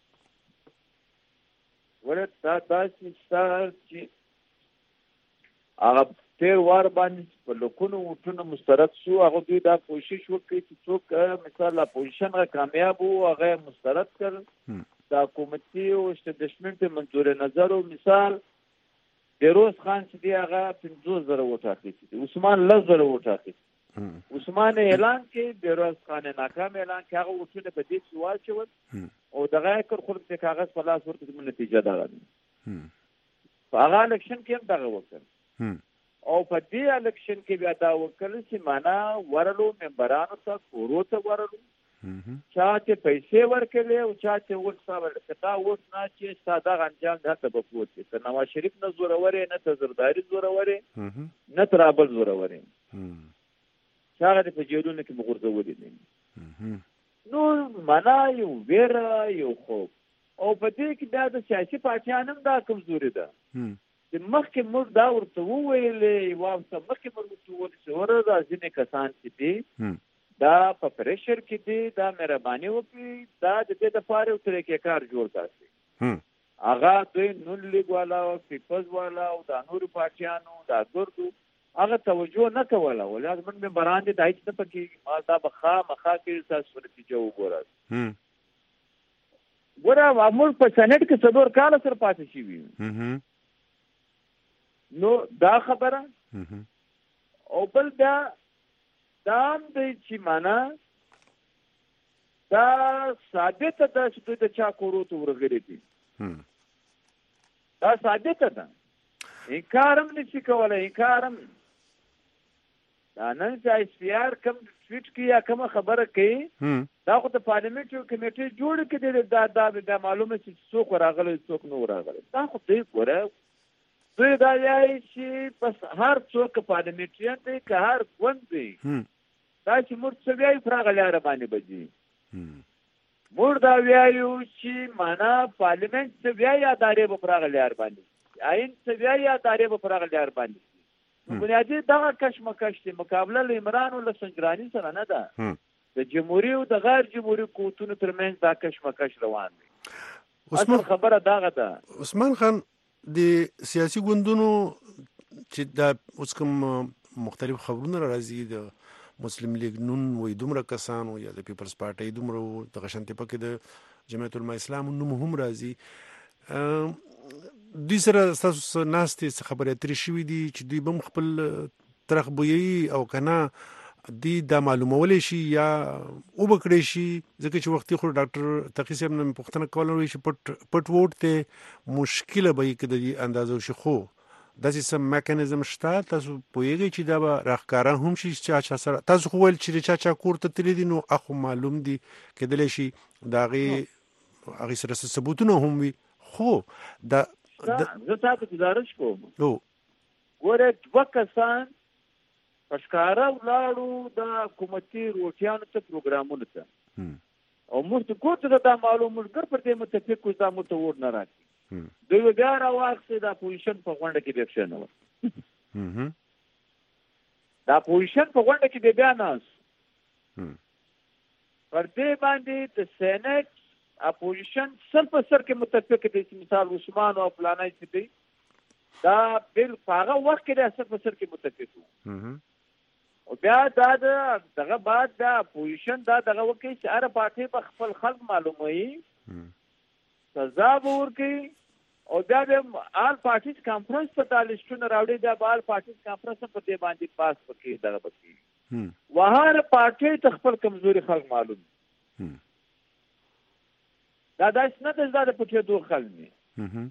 S11: ولې دا داسې شته چې هغه تیر وار باندې په لکونو وټونه مسترد شو هغه دوی دا کوشش وکړي چې څوک مثال اپوزیشن هغه کامیاب وو هغه مسترد کړ د حکومتي او اسټابلیشمنټ منظور نظر او مثال بیروز خان چې دی هغه پنځوس زره وټ اخیستي عثمان لس زره وټ اخیستي عثمان اعلان کې بیروز خان ناکام اعلان کې هغه وټونه په دې کې واچول او دغه کړ خلک د کاغذ په لاس ورته کوم نتیجه ده په هغه الیکشن کې هم دغه وکړ او په دې الیکشن کې بیا دا وکړل چې معنا ورلو ممبرانو ته کورو ته ورلو چا چې پیسې ورکړي او چا چې ووټ صاحب کتا ووټ نه چې ساده انجام دته به پوهې ته نواز شریف نه زورورې نه ته زرداری زورورې نه ترابل زورورې چا هغه په جیلونو کې مغورځولې دي نو معنا یو ویره یو خوب او په دې کې دا د سیاسي پارټیانو هم دا کمزوري ده چې مخکې موږ دا ورته وویلې واوسه مخکې موږ ورته وویل چې وره دا ځینې کسان چې دي دا په پریشر کې دي دا مهرباني وکړي دا د دې دپاره یو طریقې کار جوړ کړي هغه دوی نون لیګ والا او پیپلز والا او دا نورو پارټیانو دا ګردو هغه توجه نه کوله ولې زموږ ممبران دي دا هېڅ نه پکې ما دا به خامخا کې تاسو نتیجه وګورئ ګوره موږ په سنټ کې څلور کاله سره پاتې شوي نو دا خبره او بل دا دا هم دی چې معنا دا ثابته ده چې دوی د چا کورو ته ورغلي دي دا ثابته ده انکار هم نشي کولی انکار هم دا نن چې ایس پی آر کوم ټویټ کوي یا کومه خبره کوي دا خو د پارلیمنت یو کمیټې جوړه کړې دا دا دا معلومه چې څوک ورغلی څوک نه ورغلی دا خو دوی ګوره دوی دا وایي چې بس هر څوک پارلیمنټریان دی که هر ګوند دی دا چې موږ څه وایو پر هغه لاره باندې به ځي موږ دا وایو چې معنا پارلیمنټ څه وایي ادارې به پر هغه لاره باندې آئین څه وایي ادارې به پر هغه لاره باندې بنیادي دغه کشمکش دی مقابله له عمران او له سنجراني سره نه ده د جمهوري او د غیر جمهوري قوتونو ترمنځ دا کشمکش روان دی اصل خبره دغه ده
S8: عثمان خان د سیاسي ګوندونو چې دا اوس کوم مختلف خبرونه راځي د مسلم لیگ نون وایي دومره کسانو یا د پیپلز پارټۍ دومره دغه شانتې پکې د جمعیت علما اسلام نوم هم راځي دوی سره تاسو ناستې خبرې اترې شوي دي چې دوی به خپل ترخ بویي او کنه دی دا معلومولې شي یا او بکړې شي ځکه چې وختي خو ډاکټر تقی صاحب نن پوښتنه کوله وی چې پټ پټ ووټ ته مشکله به کې د اندازو شي خو داسې سم میکانیزم شته تاسو پوهیږئ چې دا به راښکاره هم شي چې چا سره تاسو خو ویل چې چا چا کور ته تللی دي نو اخو معلوم دي کېدلی شي د هغې هغې سره ثبوتونه هم وي خو دا
S11: زه تاسو ګزارش کوم ګوره دوه کسان پښکارا ولاړو د حکومتي روټیانو ته پروګرامونو ته او موږ ته کوته دا معلوم موږ پر دې متفق کوو دا مو ته ور نه راځي دوی بیا راوخته دا پوزیشن په غونډه کې ډیکشن و دا پوزیشن په غونډه کې بیا ناس پر دې باندې د سېنات اپوزیشن سر په سر کې متفق دي چې مثال عثمان او فلانای چې دي دا بل هغه وخت کې د سر په سر کې متفق وو او بیا دا دغه بعد دا پوزیشن دا دغه وکي چې هر پارټي په خپل خلک معلوموي سزا ورکي او بیا د آل پارټیز کانفرنس په تالیشتونه راوړي دا آل پارټیز کانفرنس په دې باندې پاس وکړي دغه وکړي وهر پارټي ته خپل کمزوري خلک معلوم دا داس نه د زړه په څیر دوه خلک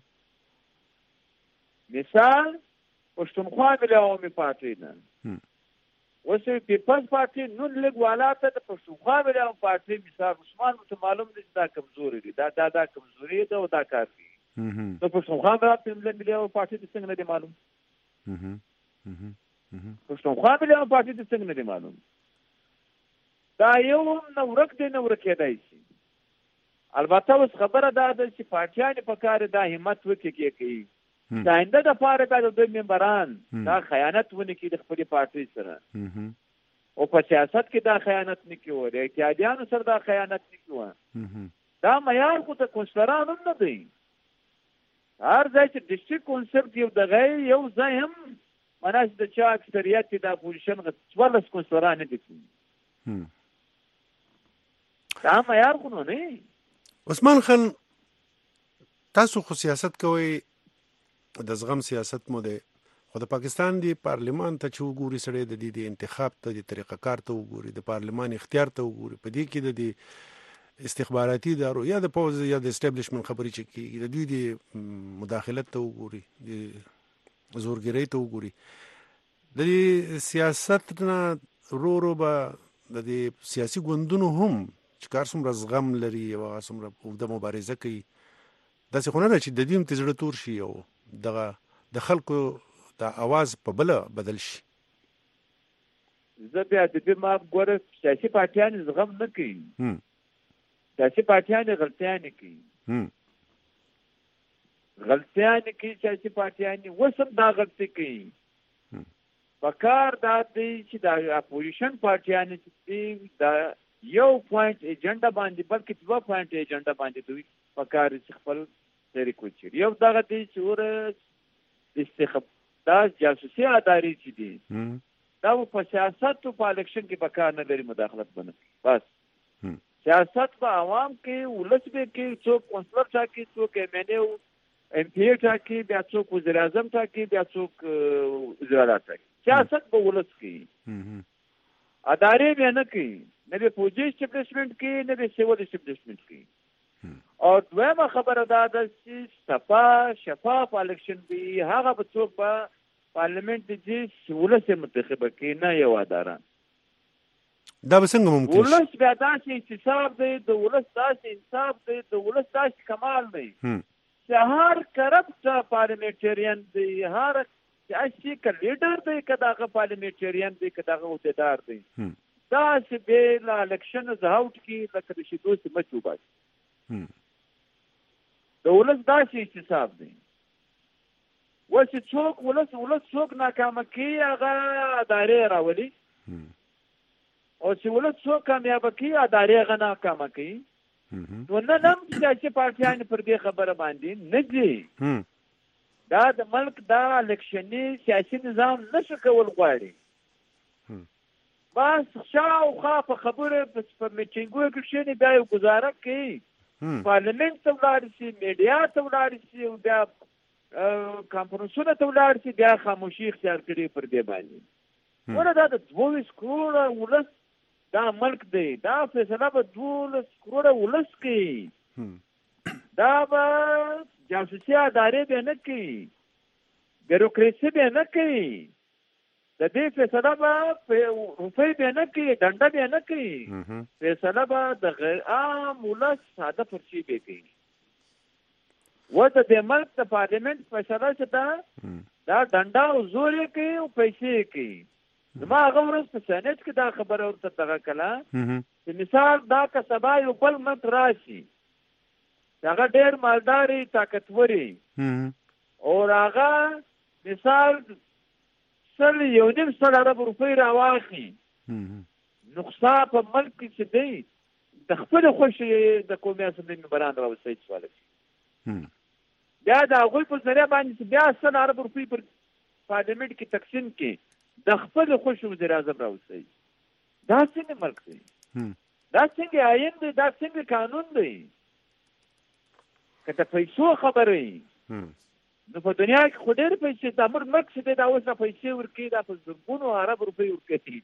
S11: مثال پښتونخوا ملي پارټي نه وسه پیپلز پارټي نون لګ والاته د پښتونخوا ملي پارټي مثال عثمان ته معلوم دي دا کمزوري دي دا دا دا کمزوري ده او دا کار دي نو پښتونخوا ملي پارټي د څنګه نه معلوم پښتونخوا ملي پارټي د څنګه نه معلوم دا یو نو ورک دی نو ورکېدای شي البته اوس خبره ده چې پارټیان په کار دا همت وکړي کوي دا انده د پاره د دوی ممبران دا خیانت ونه کې د خپل پارټي سره او په سیاست کې دا خیانت نه کوي د اتحادیانو سره دا خیانت نه کوي دا معیار خو ته کونسلران نه دی هر ځای چې ډیسټریکټ کونسل یو دغه یو ځای هم مناس د چا اکثریت د اپوزیشن غوښتل کونسلران نه دي دا معیار خو نه
S8: عثمان خان تاسو خو سیاست کوئ د زغم سیاست مو ده خو د پاکستان دی پارلیمان ته چې وګوري سړی د دې د انتخاب ته د طریقه کار ته وګوري د پارلیمان اختیار ته وګوري په دې کې د دې استخباراتي ادارو یا د پوز یا د اسټابلیشمنت خبرې چې کیږي د دوی د مداخلت ته وګوري د زورګرۍ ته وګوري د دې سیاست نه رو رو به د دې سیاسي ګوندونو هم چې کار څومره زغم لري او څومره اوږده مبارزه کوي داسې خو نه ده چې د دې هم ته زړه تور شي او دغه د خلکو د اواز په بل بدل شي
S11: زه بیا د دې ما ګوره سیاسي پارټیان زغم نه کوي سیاسي پارټیان غلطیان کوي غلطیان کوي سیاسي پارټیان وسم دا غلطي کوي پکار دا دی چې دا اپوزیشن پارټیان چې دا یو پوینټ ایجنډا باندې بلکې دوه پوینټ ایجنډا باندې دوی پکار چې خپل طریق وچیر یو دغه دی چې ور استخبارات جاسوسي ادارې چې دي دا په سیاست او په الیکشن کې پکار نه لري مداخلت بنه بس سیاست په عوام کې ولس به کې څوک کونسلر ټاکي څوک ایم ان اے ایم پی ټاکي بیا څوک وزیر اعظم ټاکي بیا څوک وزارت ټاکي سیاست په ولس کې ادارې به نه کوي نه به فوجي اسټابلیشمنت کې نه به سیول اسټابلیشمنت کې او دویمه خبره دا ده چې صفا شفاف الیکشن دی هغه به څوک په پارلیمنت کې ولس منتخب کې نه یو اداره
S8: دا به څنګه ممکن
S11: ولس بیا داسې انتصاب دی د ولس داسې انصاف دی د ولس داسې کمال دی چې هر کرپټ پارلیمنټریان دی هر سیاسي که لیډر دی که دغه پارلیمنټریان دی که دغه عہدیدار دی داسې بې له الیکشن زهاوټ کې لکه د شیدو سمچ وباسي د ولس داسې احتساب دی اوس چې څوک ولس ولس څوک ناکامه کوي هغه ادارې راولي او چې ولس څوک کامیابه کوي ادارې هغه ناکامه کوي نو نن هم سیاسي پارټیان پر دې خبره باندې نه دي دا د ملک دا الیکشني سیاسي نظام نشي کول غواړي بس شاوخوا په خبره په میټینګونو کې کښېني بیا یو ګزاره کوي پارلیمنت ته ولاړ شي میډیا ته ولاړ شي او بیا کانفرنسونه ته ولاړ شي بیا خاموشي اختیار کړي پر دې باندې ونه دا د دوه کروڑه ولس دا ملک دی دا فیصله به دولس کروڑه ولس کوي دا به جاسوسي ادارې به نه کوي بیروکراسي به نه کوي د دې فیصله به روپۍ به نه کوي ډنډه به نه کوي فیصله به د غیر عام ولس ساده پرچی به کوي و د دې ملک د پارلیمنت فیصله چې دا دا ډنډه او زور یې کوي او پیسې کوي زما هغه ورځ په سینټ کې دا خبره ورته دغه کله چې مثال دا که سبا یو بل ملک راشي هغه ډېر مالداري طاقتوري او هغه مثال سل یو نیم سل ارب روپۍ راواخلي نقصا په ملک کې چې دی د خپلې خوښې د قومي اسمبلۍ ممبران راوستئ سواله شي بیا د هغوی په ذریعه باندې چې بیا سل ارب روپۍ پر پارلیمنټ کې تقسیم کړي د خپلې خوښې وزیر اعظم راوستئ دا څنګه ملک دی دا څنګه آئین دی دا څنګه قانون دی که د پیسو خبره وي نو په دنیا کې خو ډېرې پیسې د امر ملک چې دی دا اوس دا پیسې ورکوي دا په زرګونو ارب روپۍ ورکوي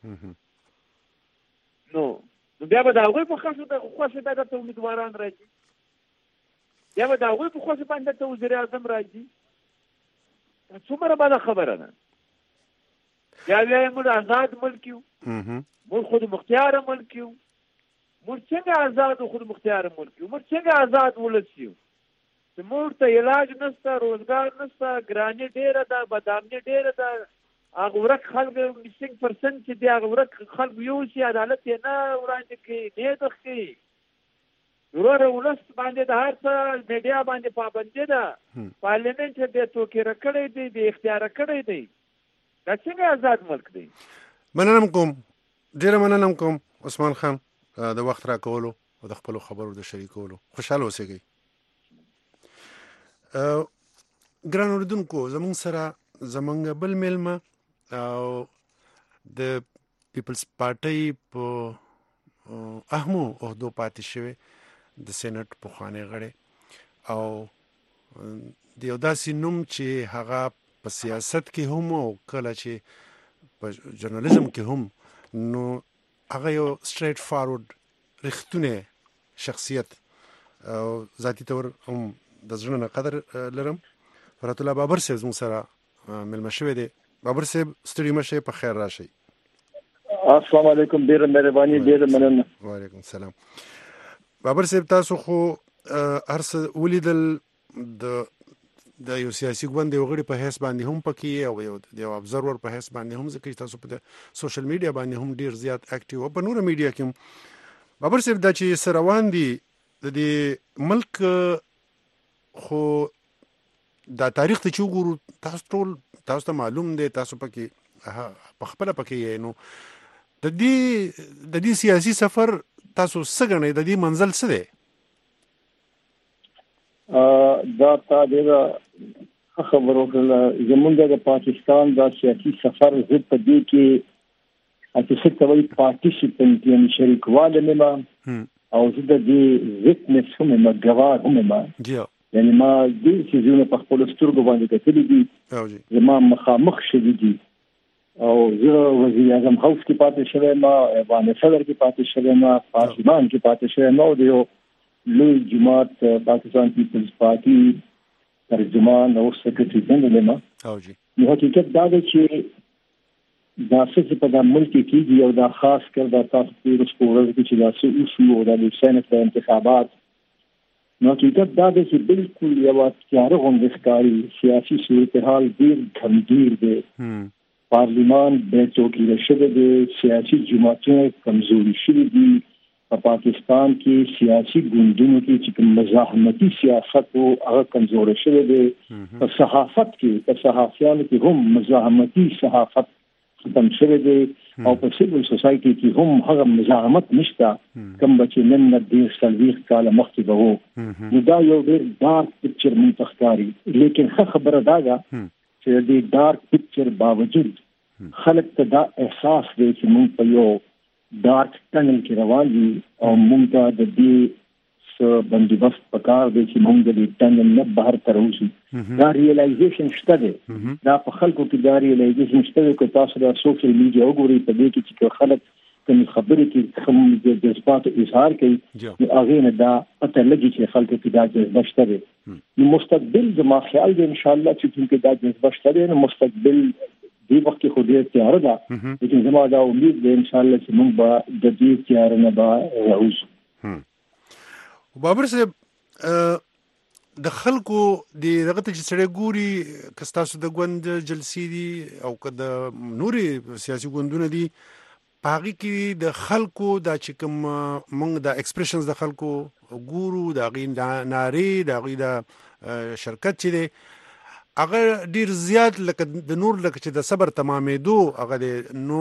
S11: نو نو بیا به د هغوی په خوښه بیا درته امیدواران راځي بیا به د هغوی په خوښه باندې درته وزیر اعظم راځي دا څومره بده خبره ده بیا وایي موږ آزاد ملک یو موږ خود مختاره ملک یو موږ څنګه آزاد او خود مختاره ملک یو موږ څنګه آزاد ولس یو چې موږ ته علاج نشته روزګار نشته ګراني ډېره ده بدامني ډېره ده هغه ورک خلک مسنګ پرسنټ چې دی هغه ورک خلک یوسي عدالت یې نه وړاندې کوي نه یې دخ کوي وروره ولس باندې د هر څه میډیا باندې پابندي ده پارلیمنټ یې بې توقیره کړی دی بې اختیاره کړی دی دا څنګه آزاد ملک دی
S8: مننه کوم ډېره مننه کوم عثمان خان د وخت راکولو او د خپلو خبرو د شریکولو خوشحاله اوسئ ګران اوریدونکو زموږ سره زموږ بل میلمه او د پیپلز پارټۍ په اهمو عهدو پاتې شوی د سېنات پخوانی غړی او د یو داسې نوم چې هغه په سیاست کې هم او کله چې په جرنالیزم کې هم نو هغه یو سټریټ فارورډ رښتونه شخصیت او ذاتی تور هم د زړه نه قدر لرم فرات الله بابر صاحب زموږ سره ملما شوی دی بابر صاحب ستړي مشه په خیر راشي
S12: السلام علیکم ډیره مهرباني ډیره مننه
S8: وعلیکم السلام بابر صاحب تاسو خو هر څه ولیدل د د یو سیاسي ګوند یو غړي په حیث باندې هم پکې او یو د یو ابزرور په حیث باندې هم ځکه تاسو په سوشل میډیا باندې هم ډیر زیات اکټیو او په نور میډیا کې بابر صاحب دا چې سره روان دي د دې ملک خو دا تاریخ ته چې وګورو تاسو ټول تاسو ته معلوم دی تاسو پکې په خپل پکې یې نو د دې د دې سیاسي سفر تاسو څه غنئ د دې منزل څه دی
S12: دا تا ډېره خبرو کړله زمونږ د پاکستان دا سیاسي سفر زه په دې کې چې څه ته وایي پارټیسپینټ یم شریکواله مې ما او زه د دې ویټنس هم یم ګواه هم یم یعنی ما دې سیزونه په خپل سترګو باندې کتلې دي زما مخامخ شوي دي او زه وزیر اعظم هاوس کې پاتې شوی ما افغان صدر کې پاتې شوی ما پارلمان کې پاتې شوی ما د یو لوی جماعت پاکستان پیپلز پارټي ترجمان او سیکریټری جنرال ما نو حقیقت دا دی چې دا څه په د ملک کې کېږي او دا خاص کر دا تاسو په ورځ کې چې دا څه وشو او د سېنات د انتخابات نو حقیقت دا دی چې بالکل یو تیاره غونډه ښکاري سیاسي صورتحال ډېر ګمګیر دی پارلیمان بې توقیره شوی دی سیاسي جماعتونه کمزوري شوي دي په پاکستان کې سیاسي ګوندونو کې چې کوم مزاحمتي سیاست او هغه کمزوري شوی دی په صحافت کې په صحافیانو کې هم مزاحمتي صحافت ختم شوی دی او په سیول سوسایټي کې هم هغه مزاحمت نشته کوم چې نن د دې سلويخ کال مخکې به وو نو دا یو ډېر ډارک پکچر مونږ ښکاري لیکن ښه خبره دا ده چې د ډارک پکچر باوجود خلک ته دا احساس دی چې مونږ په یو ډارک ټنل کې روان دي او مونږ ته د دې بندوبست پکار دی چې موږ د ټنګ نه بهر تر اوسو دا ریلایزیشن شته دی دا په خلکو کې دا ریلایزیشن شته دی که تاسو د سوشل میډیا وګورئ په دې کې چې خلک کوم خبرې کې کوم د جذبات اظهار کوي نو هغه نه دا پته لګي چې خلکو کې دا جذبه شته دی نو مستقبل زما خیال دی ان شاء الله چې کوم دا جذبه شته دی نو مستقبل دی وخت کې خو دې تیار ده لیکن زما دا امید دی ان شاء الله چې موږ به د دې تیار نه به راوځو
S8: بابر صاحب د خلکو د دغه ته چې سړی ګوري که ستاسو د ګوند جلسې دي او که د نورې سیاسي ګوندونه دي په هغې کې د خلکو دا چې کوم موږ د ایکسپریشنز د خلکو ګورو د هغې نارې د هغې د شرکت چې دی هغه ډېر زیات لکه د نور لکه چې د صبر تمامېدو هغه دی نو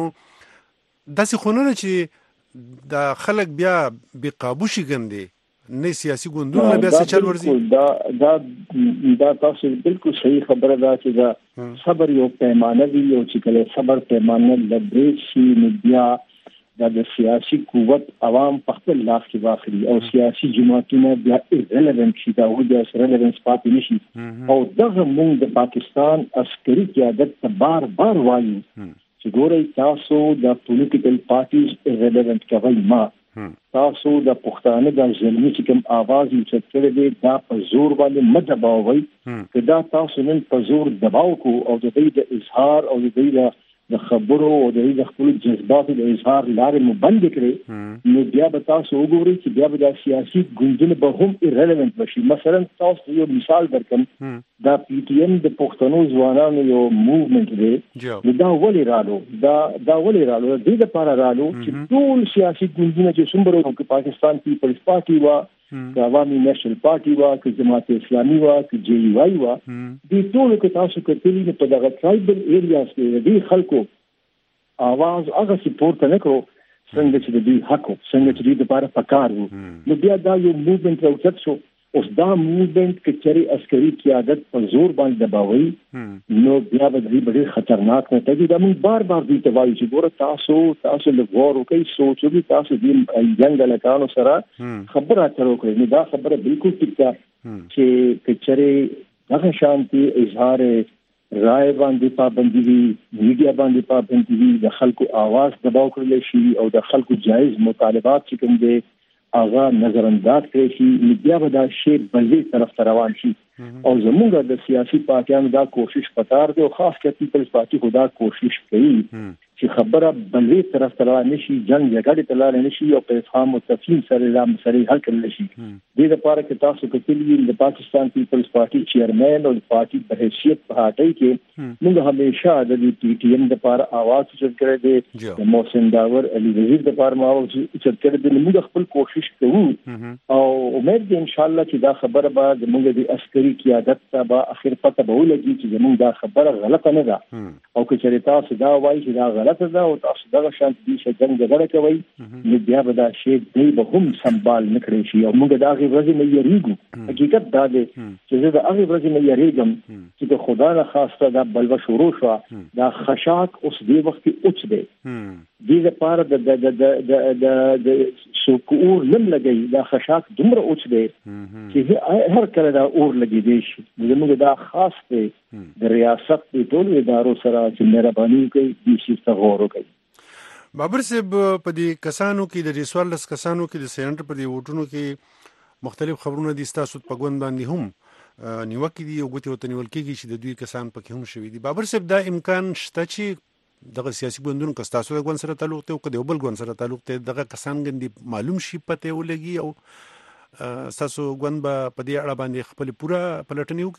S8: داسې خو نه ده چې د خلک بیا بې قابو شي ګندې نه سیاسي ګوندونه بیا څه چل ورځي
S12: دا دا دا تاسو بالکل صحیح خبره ده چې دا صبر یو پیمانه دی او چې کله صبر پیمانه لبریز شي نو بیا دا د سیاسي قوت عوام په خپل لاس کې واخلي او سیاسي جماعتونه بیا ریلیونټ شي دا و بیا ریلیونټ پاتې نشي او دغه موږ د پاکستان عسکري قیادت ته بار بار وایو چې ګورئ تاسو د پولیټیکل پارټیز ریلیونټ کوي ما تاسو د پښتانه د ځلمي چې کوم आवाज یې چې کړی دی دا په زور باندې مدباوي که دا تاسو نن په زور دباو کو او د دې د اظهار او د دې د خبرو او د دې د خپل جذباتو د اظهار لارې مو بند کړي نو بیا به تاسو وګورئ چې بیا به د سیاسي ګوندونه به هم ایرلیونټ بشي مثلا تاسو یو مثال درکم دا پی ټی ایم د پښتنو ځوانانو یو موومنت دی نو دا ولې رالو دا دا ولې رالو د دې لپاره رالو چې ټول سیاسي ګوندونه چې څومره وو پاکستان پیپلز پارټي وا که عوامي نیشنل پارټي وا که جماعت اسلامي وا که جے یو آی وا دې ټول کې تاسو کتلی نه په دغه ټرایبل ایریاز کې دې خلکو आवाज هغه سپورټ نه کړو څنګه چې د دې حق څنګه چې د لپاره پکار وو نو بیا دا یو موومنت راوچت شو اوس دا موومنت کې چې عسکري قیادت په زور باندې دباوي نو بیا به دې ډېر خطرناک نه تګي دا موږ بار بار دې ته وایو چې ګوره تاسو تاسو له غوړو کوي سوچو دي تاسو دې څنګه لکانو سره خبره اترو کوي نو دا خبره بالکل ټیک ده چې کچري هغه شانتي اظهار رائے باندې پابندي وي میډیا باندې پابندي وي د خلکو आवाज دباو کړل شي او د خلکو جایز مطالبات چې کوم دي هغه نظر انداز کړی شي میډیا به دا شی بلې طرف ته روان شي او زموږ د سیاسي پارټیانو دا کوشش پکار دی او خاص کر پیپلز پارټي خو دا کوشش کوي چې خبره بلې طرف ته روان نشي جنگ جګړې ته لاړ نشي او په افهام او تفهیم سره لا مسلې حل کړل شي دې لپاره چې تاسو کتلی د پاکستان پیپلز پارټي چیرمن او پارټي په حیثیت په هټۍ کې موږ همیشه د دې پی ټی ایم لپاره आवाज چت کړی دی د محسن داور علي وزیر لپاره आवाज چت کړی دی موږ خپل کوشش کوو او امید دی ان شاء الله چې دا خبره به موږ د عسکري قیادت ته به اخر پته به ولګي چې موږ دا خبره غلطه نه ده او که چېرې تاسو دا وایي چې دا غلطه ده او تاسو دغه شانت دي چې جنګ جګړه کوي نو بیا به دا شی دی به هم سنبال نه کړی شي او موږ د هغې ورځې نه یېرېږو حقیقت دا دی چې زه د هغې ورځې نه یېرېږم چې د خدا نه خواسته دا بلوه شروع شوه دا خشاک اوس دې وخت کې اوچ دی دې لپاره د د سکور نم لګي دا خشاک دومره اوچ دی چې هر کله دا اور لګېدی شي زموږ دا خاص دی د ریاست د ټولو ادارو سره چې مهرباني کوي دې شي ته غور وکړي
S8: بابر صاحب په دې کسانو کې د ریسوالس کسانو کې د سینټر په دې ووټونو کې مختلف خبرونه دي ستاسو په ګوند باندې هم نیوکې دي او ګوتې ورته نیول کېږي چې د دوی کسان پکې هم شوي دي بابر صاحب دا امکان شته چې دغه سیاسي ګوندونو که ستاسو د ګوند سره تعلق دی او که د یو بل ګوند سره تعلق دی دغه کسان ګندې معلوم شي پته ولګي او ستاسو ګوند به په دې اړه باندې خپلې پوره پلټنې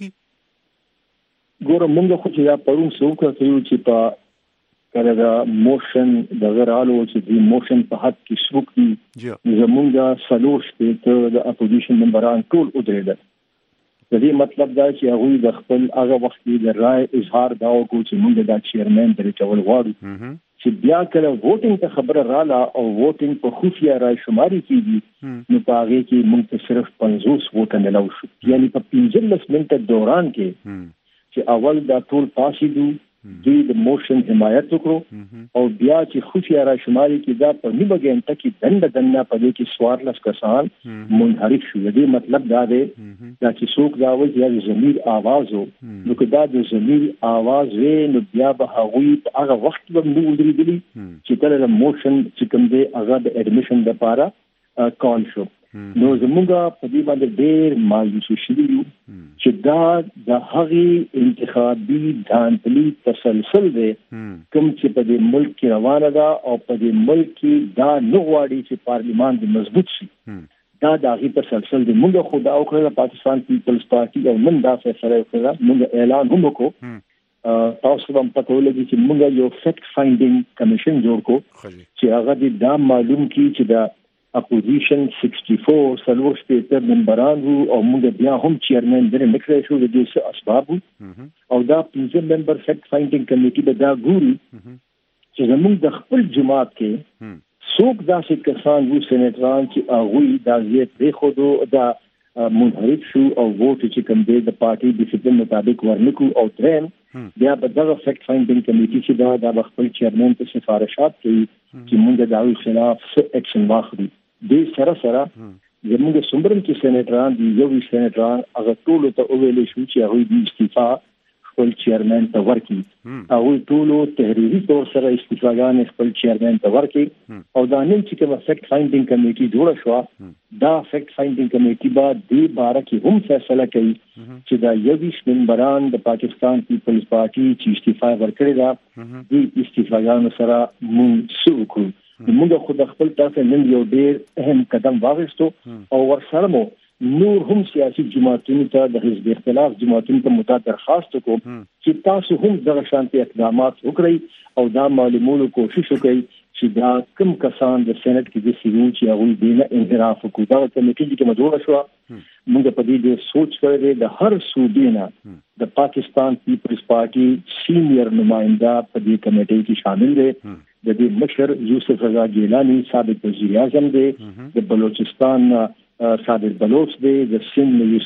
S8: وکړي
S12: ګوره موږ خو چې دا پرون څه وکړو چې په کله دا موشن دغه رالو چې د موشن په حد کې څوک دي زمونږ څلور شپېته د اپوزیشن ممبران ټول ودرېدل د دې مطلب دا چې هغوی د خپل هغه وخت د رائے اظهار دا وکړو چې موږ دا چیرمن درېټول غواړو چې بیا کله ووټینګ ته خبره رااله او ووټینګ په خفیه رای شماري کېږي نو په هغې کې موږ ته صرف پنځوس ووټه میلاو شو یعنې په پنځلس منټه دوران کې چې اول دا ټول پاسېدو دوی د موشن حمایت وکړو او بیا چې خفیه را شماري کې دا په نیمه ګنټه کې دنده دنده په دې کې څوارلس کسان منحرف شو. دې مطلب دا دی دا چې څوک دا وایي یا ضمیر आवाज وو نو که دا د ضمیر आवाज وي نو بیا به هغوی په هغه وخت به موږ ودرېدلي چې کله د موشن چې کوم دی هغه د اډمیشن لپاره کال شو. نو زموږ په دې باندې ډېر مایوس شوي یو چې دا د هغې انتخابي دانتلي تسلسل دی کوم چې په دې ملک کې روانه ده او په دې ملک کې دا نه غواړي چې پارلیمان دې مضبوط شي. دا د هغې تسلسل دی. موږ خو دا وکړله پاکستان پیپلز پارټي او نن دا فیصله وکړه موږ اعلان هم وکړو تاسو به هم پته ولګي چې موږ یو فیکټ فاینډینګ کمیشن جوړ کړو چې هغه دې دا معلوم کړي چې د اپوزیشن چالیس و چهار څلور شپېته ممبران وو او موږ بیا هم چیرمن درې نه کړی شو د دې څه اسباب او دا پنځه ممبر فیکټ فاینډینګ کمیټي به دا ګوري چې زموږ د خپل جماعت کې څوک داسې کسان وو سینیټران چې هغوی دا ځای پرېښودو دا منحرف شو او ووټ چې کوم دی د پارټي ډسپلین مطابق ورنکو او درېیم بیا به دغه فیکټ فاینډینګ کمیټي چې دا دا به خپل چیرمن ته سفارشات کوي چې موږ د هغوی خلاف څه اکشن واخلو. دې سره سره زموږ څومره چې سینیټران دي یو سینیټران هغه ټولو ته وویلی شو چې هغوی د استعفا خپل چیرمن ته ورکړي. هغوی ټولو تحریري طور سره استعفاګانې خپل چیرمن ته ورکړي او دا نن چې کومه فیکټ فاینډینګ کمیټي جوړه شوه دا فیکټ فاینډینګ کمیټي به دې باره کې هم فیصله کوي چې دا یویش ممبران د پاکستان پیپلز پارټي چې استعفا ورکړې ده دې استعفاګانو سره موږ څه وکړو. موږ خو د خپل طرفه نن یو ډېر اهم قدم واخیستو او ورسره مو نور هم سیاسي جماعتونو ته د حزب اختلاف جماعتونو ته مو درخواست وکړو چې تاسو هم دغه شانتي اقدامات وکړئ او دا معلومولو کوشش وکړئ چې دا کوم کسان د سېنات کې د سیمو چې هغوی دینه انحراف وکړو. دا کمیټې چې کومه جوړه شوه موږ په دې ډېر سوچ کړی دی د هر صوبې نه د پاکستان پیپلز پارټي سینیئر نماینده په دې کمیټې کې شامل دی. د دې مشر یوسف رضا ګیلانی سابق وزیر اعظم دی، د بلوچستان صادق بلوچ دی، د سند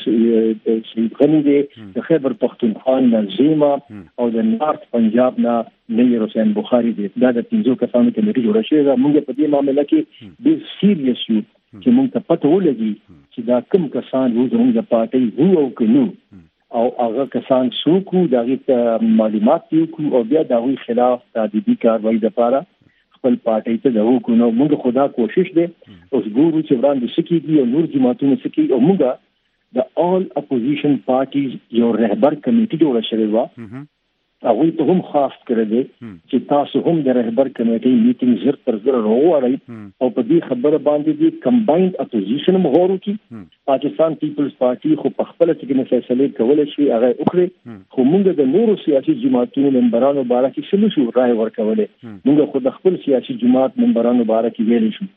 S12: سید غنی دی، د خیبر پختونخوا نظیمه او د نارت پنجاب نه نیر حسین بخاری دی. دا د پنځو کسانو کمیټې جوړه شوې ده. موږ په دې معاملې کې ډېر سیریس یو چې موږ ته پته ولګي چې دا کوم کسان وو زموږ د پارټۍ وو او که نو او هغه کسان څوک وو د هغې معلومات دي وکړو او بیا د هغوی خلاف تادیبي کاروایي دپاره خپل پارټۍ ته د وکړو. نو موږ خو دا کوشش دی اوس ګورو چې وړاندې څه کېږي او نور جماعتونه څه کېږي. او موږ د آل اپوزیشن پارټیز یو رهبر کمیټي جوړه شوې وه، هغوی ته هم خاص کړی دی چې تاسو هم د رهبر کمیټۍ میټینګ زر تر زر راوغواړئ او په دې خبره باندې دې کمباینډ اپوزیشن هم غور وکړي. پاکستان پیپلز پارټي خو په خپله چې کومې فیصلې کولی شي هغه یې وکړي، خو موږ د نورو سیاسي جماعتونو ممبرانو باره کې څه نه شو رایې ورکولی. موږ خو د خپل سیاسي جماعت ممبرانو باره کې ویلی شو.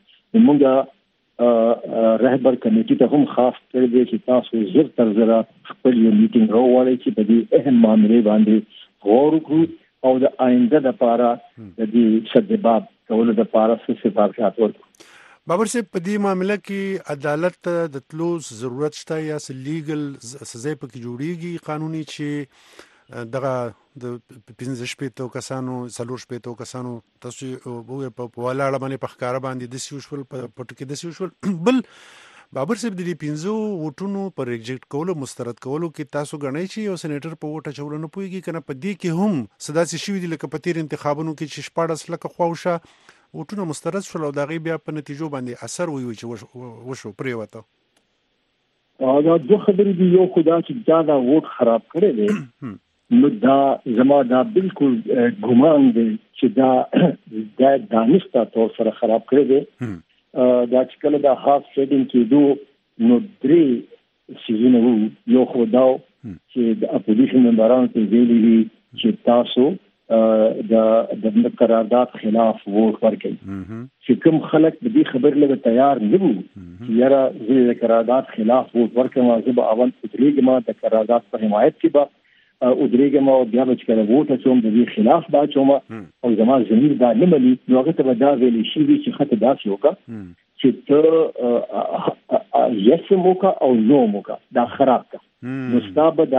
S12: موږ رهبر کمیټي ته هم خاص کړی دی چې تاسو زر تر زره خپل یو میټینګ راوغواړئ چې په دې اهم معاملې باندې غور وکړو او د آینده دپاره د دې سدباب کولو دپاره څه سفارشات ورکړو.
S8: بابر صاحب، په دې معامله کې عدالت ته د تلو ضرورت شته یا څه لیګل سزا پکې جوړیږي قانوني چې دغه د پنځه شپېتو کسانو څلور شپېتو کسانو تاسو په ولاړه باندې په ښکاره باندې داسې وشول، په پټو کې داسې وشول. بل بابر صاحب، د دې پنځو ووټونو پر ریجیکټ کولو مسترد کولو کې تاسو ګڼئ چې یو سینیټر په ووټ اچولو نه پوهېږي که نه؟ په دې کې هم څه داسې شوي دي لکه په تېر انتخابونو کې چې شپاړس لکه خواوشه ووټونه مسترد شول او د هغې بیا په نتیجو باندې اثر ویوي چې وشو پرېوته؟
S12: دا دوه خبرې دي. یو خو دا چې دا دا ووټ خراب کړی دی، نو دا زما دا بالکل ګمان دی چې دا دا دانسته طور سره خراب کړی دی. دا چې کله دا هاف ټریډینګ کېدو نو درې سیزونه وو. یو خو دا چې د اپوزیشن ممبرانو ته ویلي وي چې تاسو د قرارداد خلاف ووټ ورکړئ، چې کوم خلک د دې خبرې لږ تیار نه وو چې یاره زه د قرارداد خلاف ووټ ورکړم، زه به اول ودرېږم د قرارداد په حمایت کې به ودرېږم او بیا به چې کله ووټ اچوم د دې خلاف به اچوم او زما ضمیر دا نه مني، نو هغه ته به دا ویلی شوي چې ښه ته داسې وکړه چې ته یس هم وکړه او نو هم وکړه، دا خراب کړه. نو ستا به دا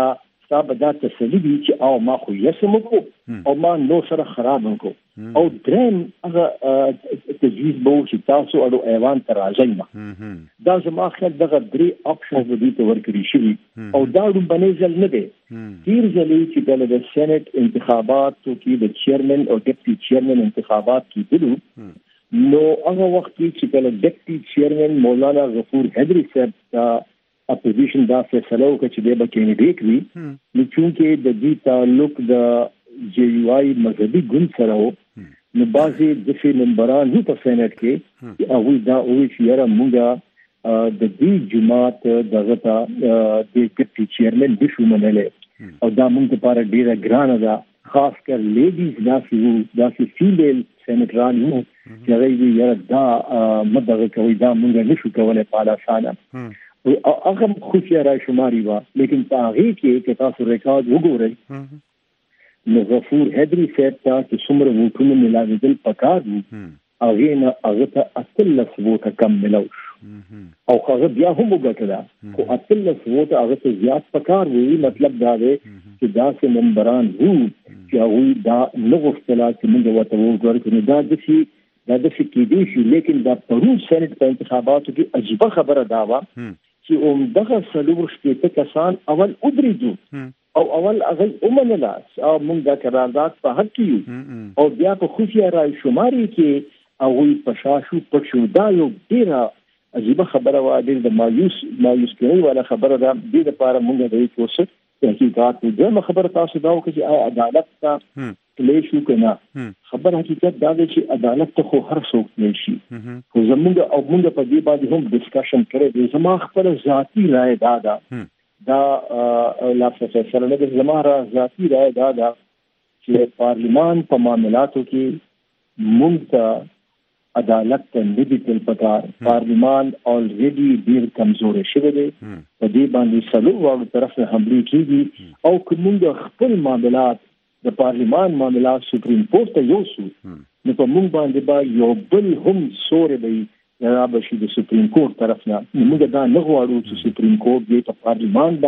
S12: ستا به دا تسلي وي چې او ما خو یې سم وکړو او ما نو سره خراب وکړو او درېم هغه تجویز به چې تاسو اړو ایوان ته راځئ دا زما خیال دغه درې اپشنز به دوی ته ورکړي شوي او دا لومبنی ځل نه دی تیر ځلې چې کله د سینټ انتخاباتو کې د چیرمن او ډیپټي چیرمن انتخابات کېدلو نو هغه وخت کې چې کله ډیپټي چیرمن مولانا غفور حیدري صاحب اپوزیشن دا فیصله وکړه چې دی به کینډیډیټ وي نو چونکې د دې تعلق د جے یو آی مذهبي ګوند سره و نو بعضې داسې ممبران وو په سینټ کې هغوی دا وویل چې یاره مونږ د دې جماعت دغه ته د ډیپټي چیرمن نشو منلی او دا مونږ دپاره ډېره ګرانه ده خاص کر لیډیز داسې وو داسې فیمیل سینټران وو چې هغوی وي یاره دا مه دغه کوئ دا مونږ نشو کولی په اسانه هغه خوشیه رای شماري وه لیکن په هغې کې که تاسو ریکارډ وګورئ نو غفور حیدري صاحب ته چې څومره ووټونه میلاوېدل پکار وو هغې نه هغه ته اتلس ووټه کم میلاو شو او هغه بیا هم وګټله خو اتلس ووټه هغه ته زیات پکار وي مطلب دا دی چې داسې ممبران وو چې هغوی دا نه غوښتله چې موږ ورته ووټ ورکړو نو دا داسې دا داسې کېدی شي لیکن دا پرون سینټ په انتخاباتو کې عجیبه خبره دا وه چې همدغه څلور شپېته کسان اول ودرېدو او اول هغوی ومنله او موږ دا قرارداد په حق کې یو او بیا په خفیه رای شماري کې هغوی په شا شو پټ شو دا یو ډېره عجیبه خبره وه ډېر د مایوس مایوس کوي والا خبره ده دې دپاره موږ د دې کوشش تحقیقات وو دویمه خبره تاسو دا وکړه چې آیا عدالت ته تللی شو که نه خبر حقیقت دا دی چې عدالت ته خو هر څوک تللی شي خو زمونږ او موږ په دې باندې هم ډسکشن کړی دی زما خپله ذاتي رای دا ده دا لا فیصله نه ده زما را ذاتي رای دا ده چې پارلمان په معاملاتو کې موږ ته عدالت ته نه دي تل پکار پارلمان الریډي ډېر کمزوری شوی دی په دې باندې څلور واړو طرف نه حملې کېږي او که موږ خپل معاملات د پارلمان معاملات سپریم کورټ ته یوسو نو په موږ باندې به یو بل هم سوری به را به شي د سپریم کورټ طرف نه نو موږ دا نه غواړو چې سپریم کورټ دې په پارلمان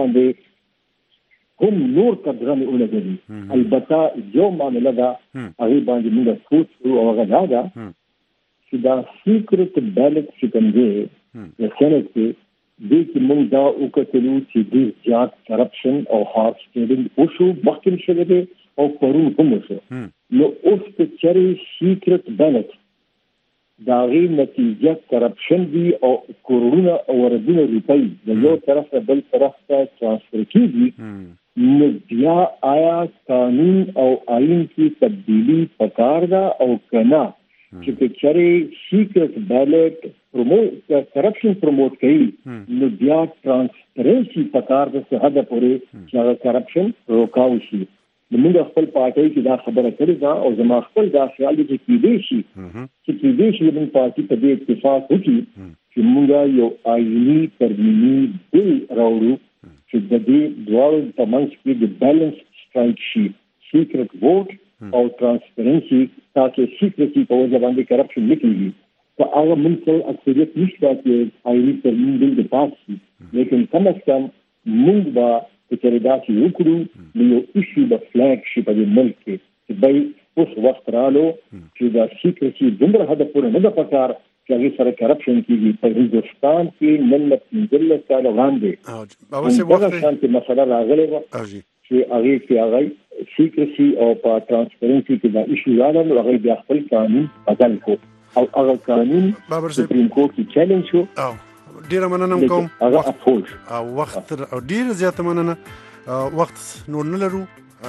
S12: باندې هم نور قدرنې ولګوي البته یو معامله ده هغې باندې موږ سوچ کړو او هغه دا ده چې دا سیکرټ بیلټ چې کوم دی د سینټ کې دې کې موږ دا وکتلو چې ډېر زیات کرپشن او هارس ټریډینګ وشو مخکې شوی دی او پرون هم وشو نو اوس که چېرې سیکرټ بیلټ د هغې نتیجه کرپشن وي او کروڑونه او اربونه روپۍ د یو طرف نه بل طرف ته ټرانسفر کېږي نو بیا آیا قانون او آئین کې تبدیلي پکار ده او که نه چې که چېرې سیکرټ بیلټ پروموټ کرپشن پروموټ کوي نو بیا ټرانسپرنسي پکار ده څه حده پورې چې هغه کرپشن روکاو شي نو موږ خپل پارټۍ کې دا خبره کړې ده او زما خپل دا خیال دی چې کېدی شي چې کېدی شي زموږ پارټي په دې اتفاق وکړي چې موږ یو آئیني ترمیمي بل راوړو چې د دې دواړو په منځ کې د بیلنس سټرایک شي سیکرټ ووټ او ټرانسپرنسي تاکہ سیکریسی په وجه باندې کرپشن نه کېږي په هغه ملک سره اکثریت نشته چې آئیني ترمیم بل د پاس شي لیکن کم از کم موږ به که چېرې داسې وکړو نو یو ایشو د فلیګ شي په دې ملک کې چې بی اوس وخت رالو چې دا سیکریسي دومره حده پورې نه ده پکار چې هغې سره کرپشن کېږي په هندوستان کې نن نه پنځلس کاله وړاندې همدغه شانتې مسله راغلې وه چې هغې کې هغه سیکریسي او په ټرانسپرنسي کې دا ایشو راغله نو هغوی بیا خپل قانون بدل کړو او هغه قانون سپریم کورټ کې چیلنج شو
S8: ډیره مننه کوم
S12: هغه افوز
S8: او وخت او ډیره زیاته مننه وخت نور نه لرو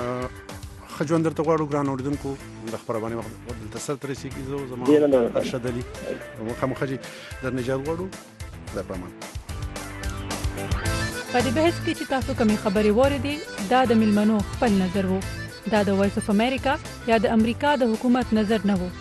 S8: خجوند درته غواړو ګران اوریدونکو د خبرونه وخت دلته سره ترې سي کیزو زموږ ارشد علي مخامخ در نجات غواړو د پامان
S13: په دې بحث کې چې تاسو کومې خبرې واورېدې دا د ملمنو خپل نظر وو دا د وایس اف امریکا یا د امریکا د حکومت نظر نه وو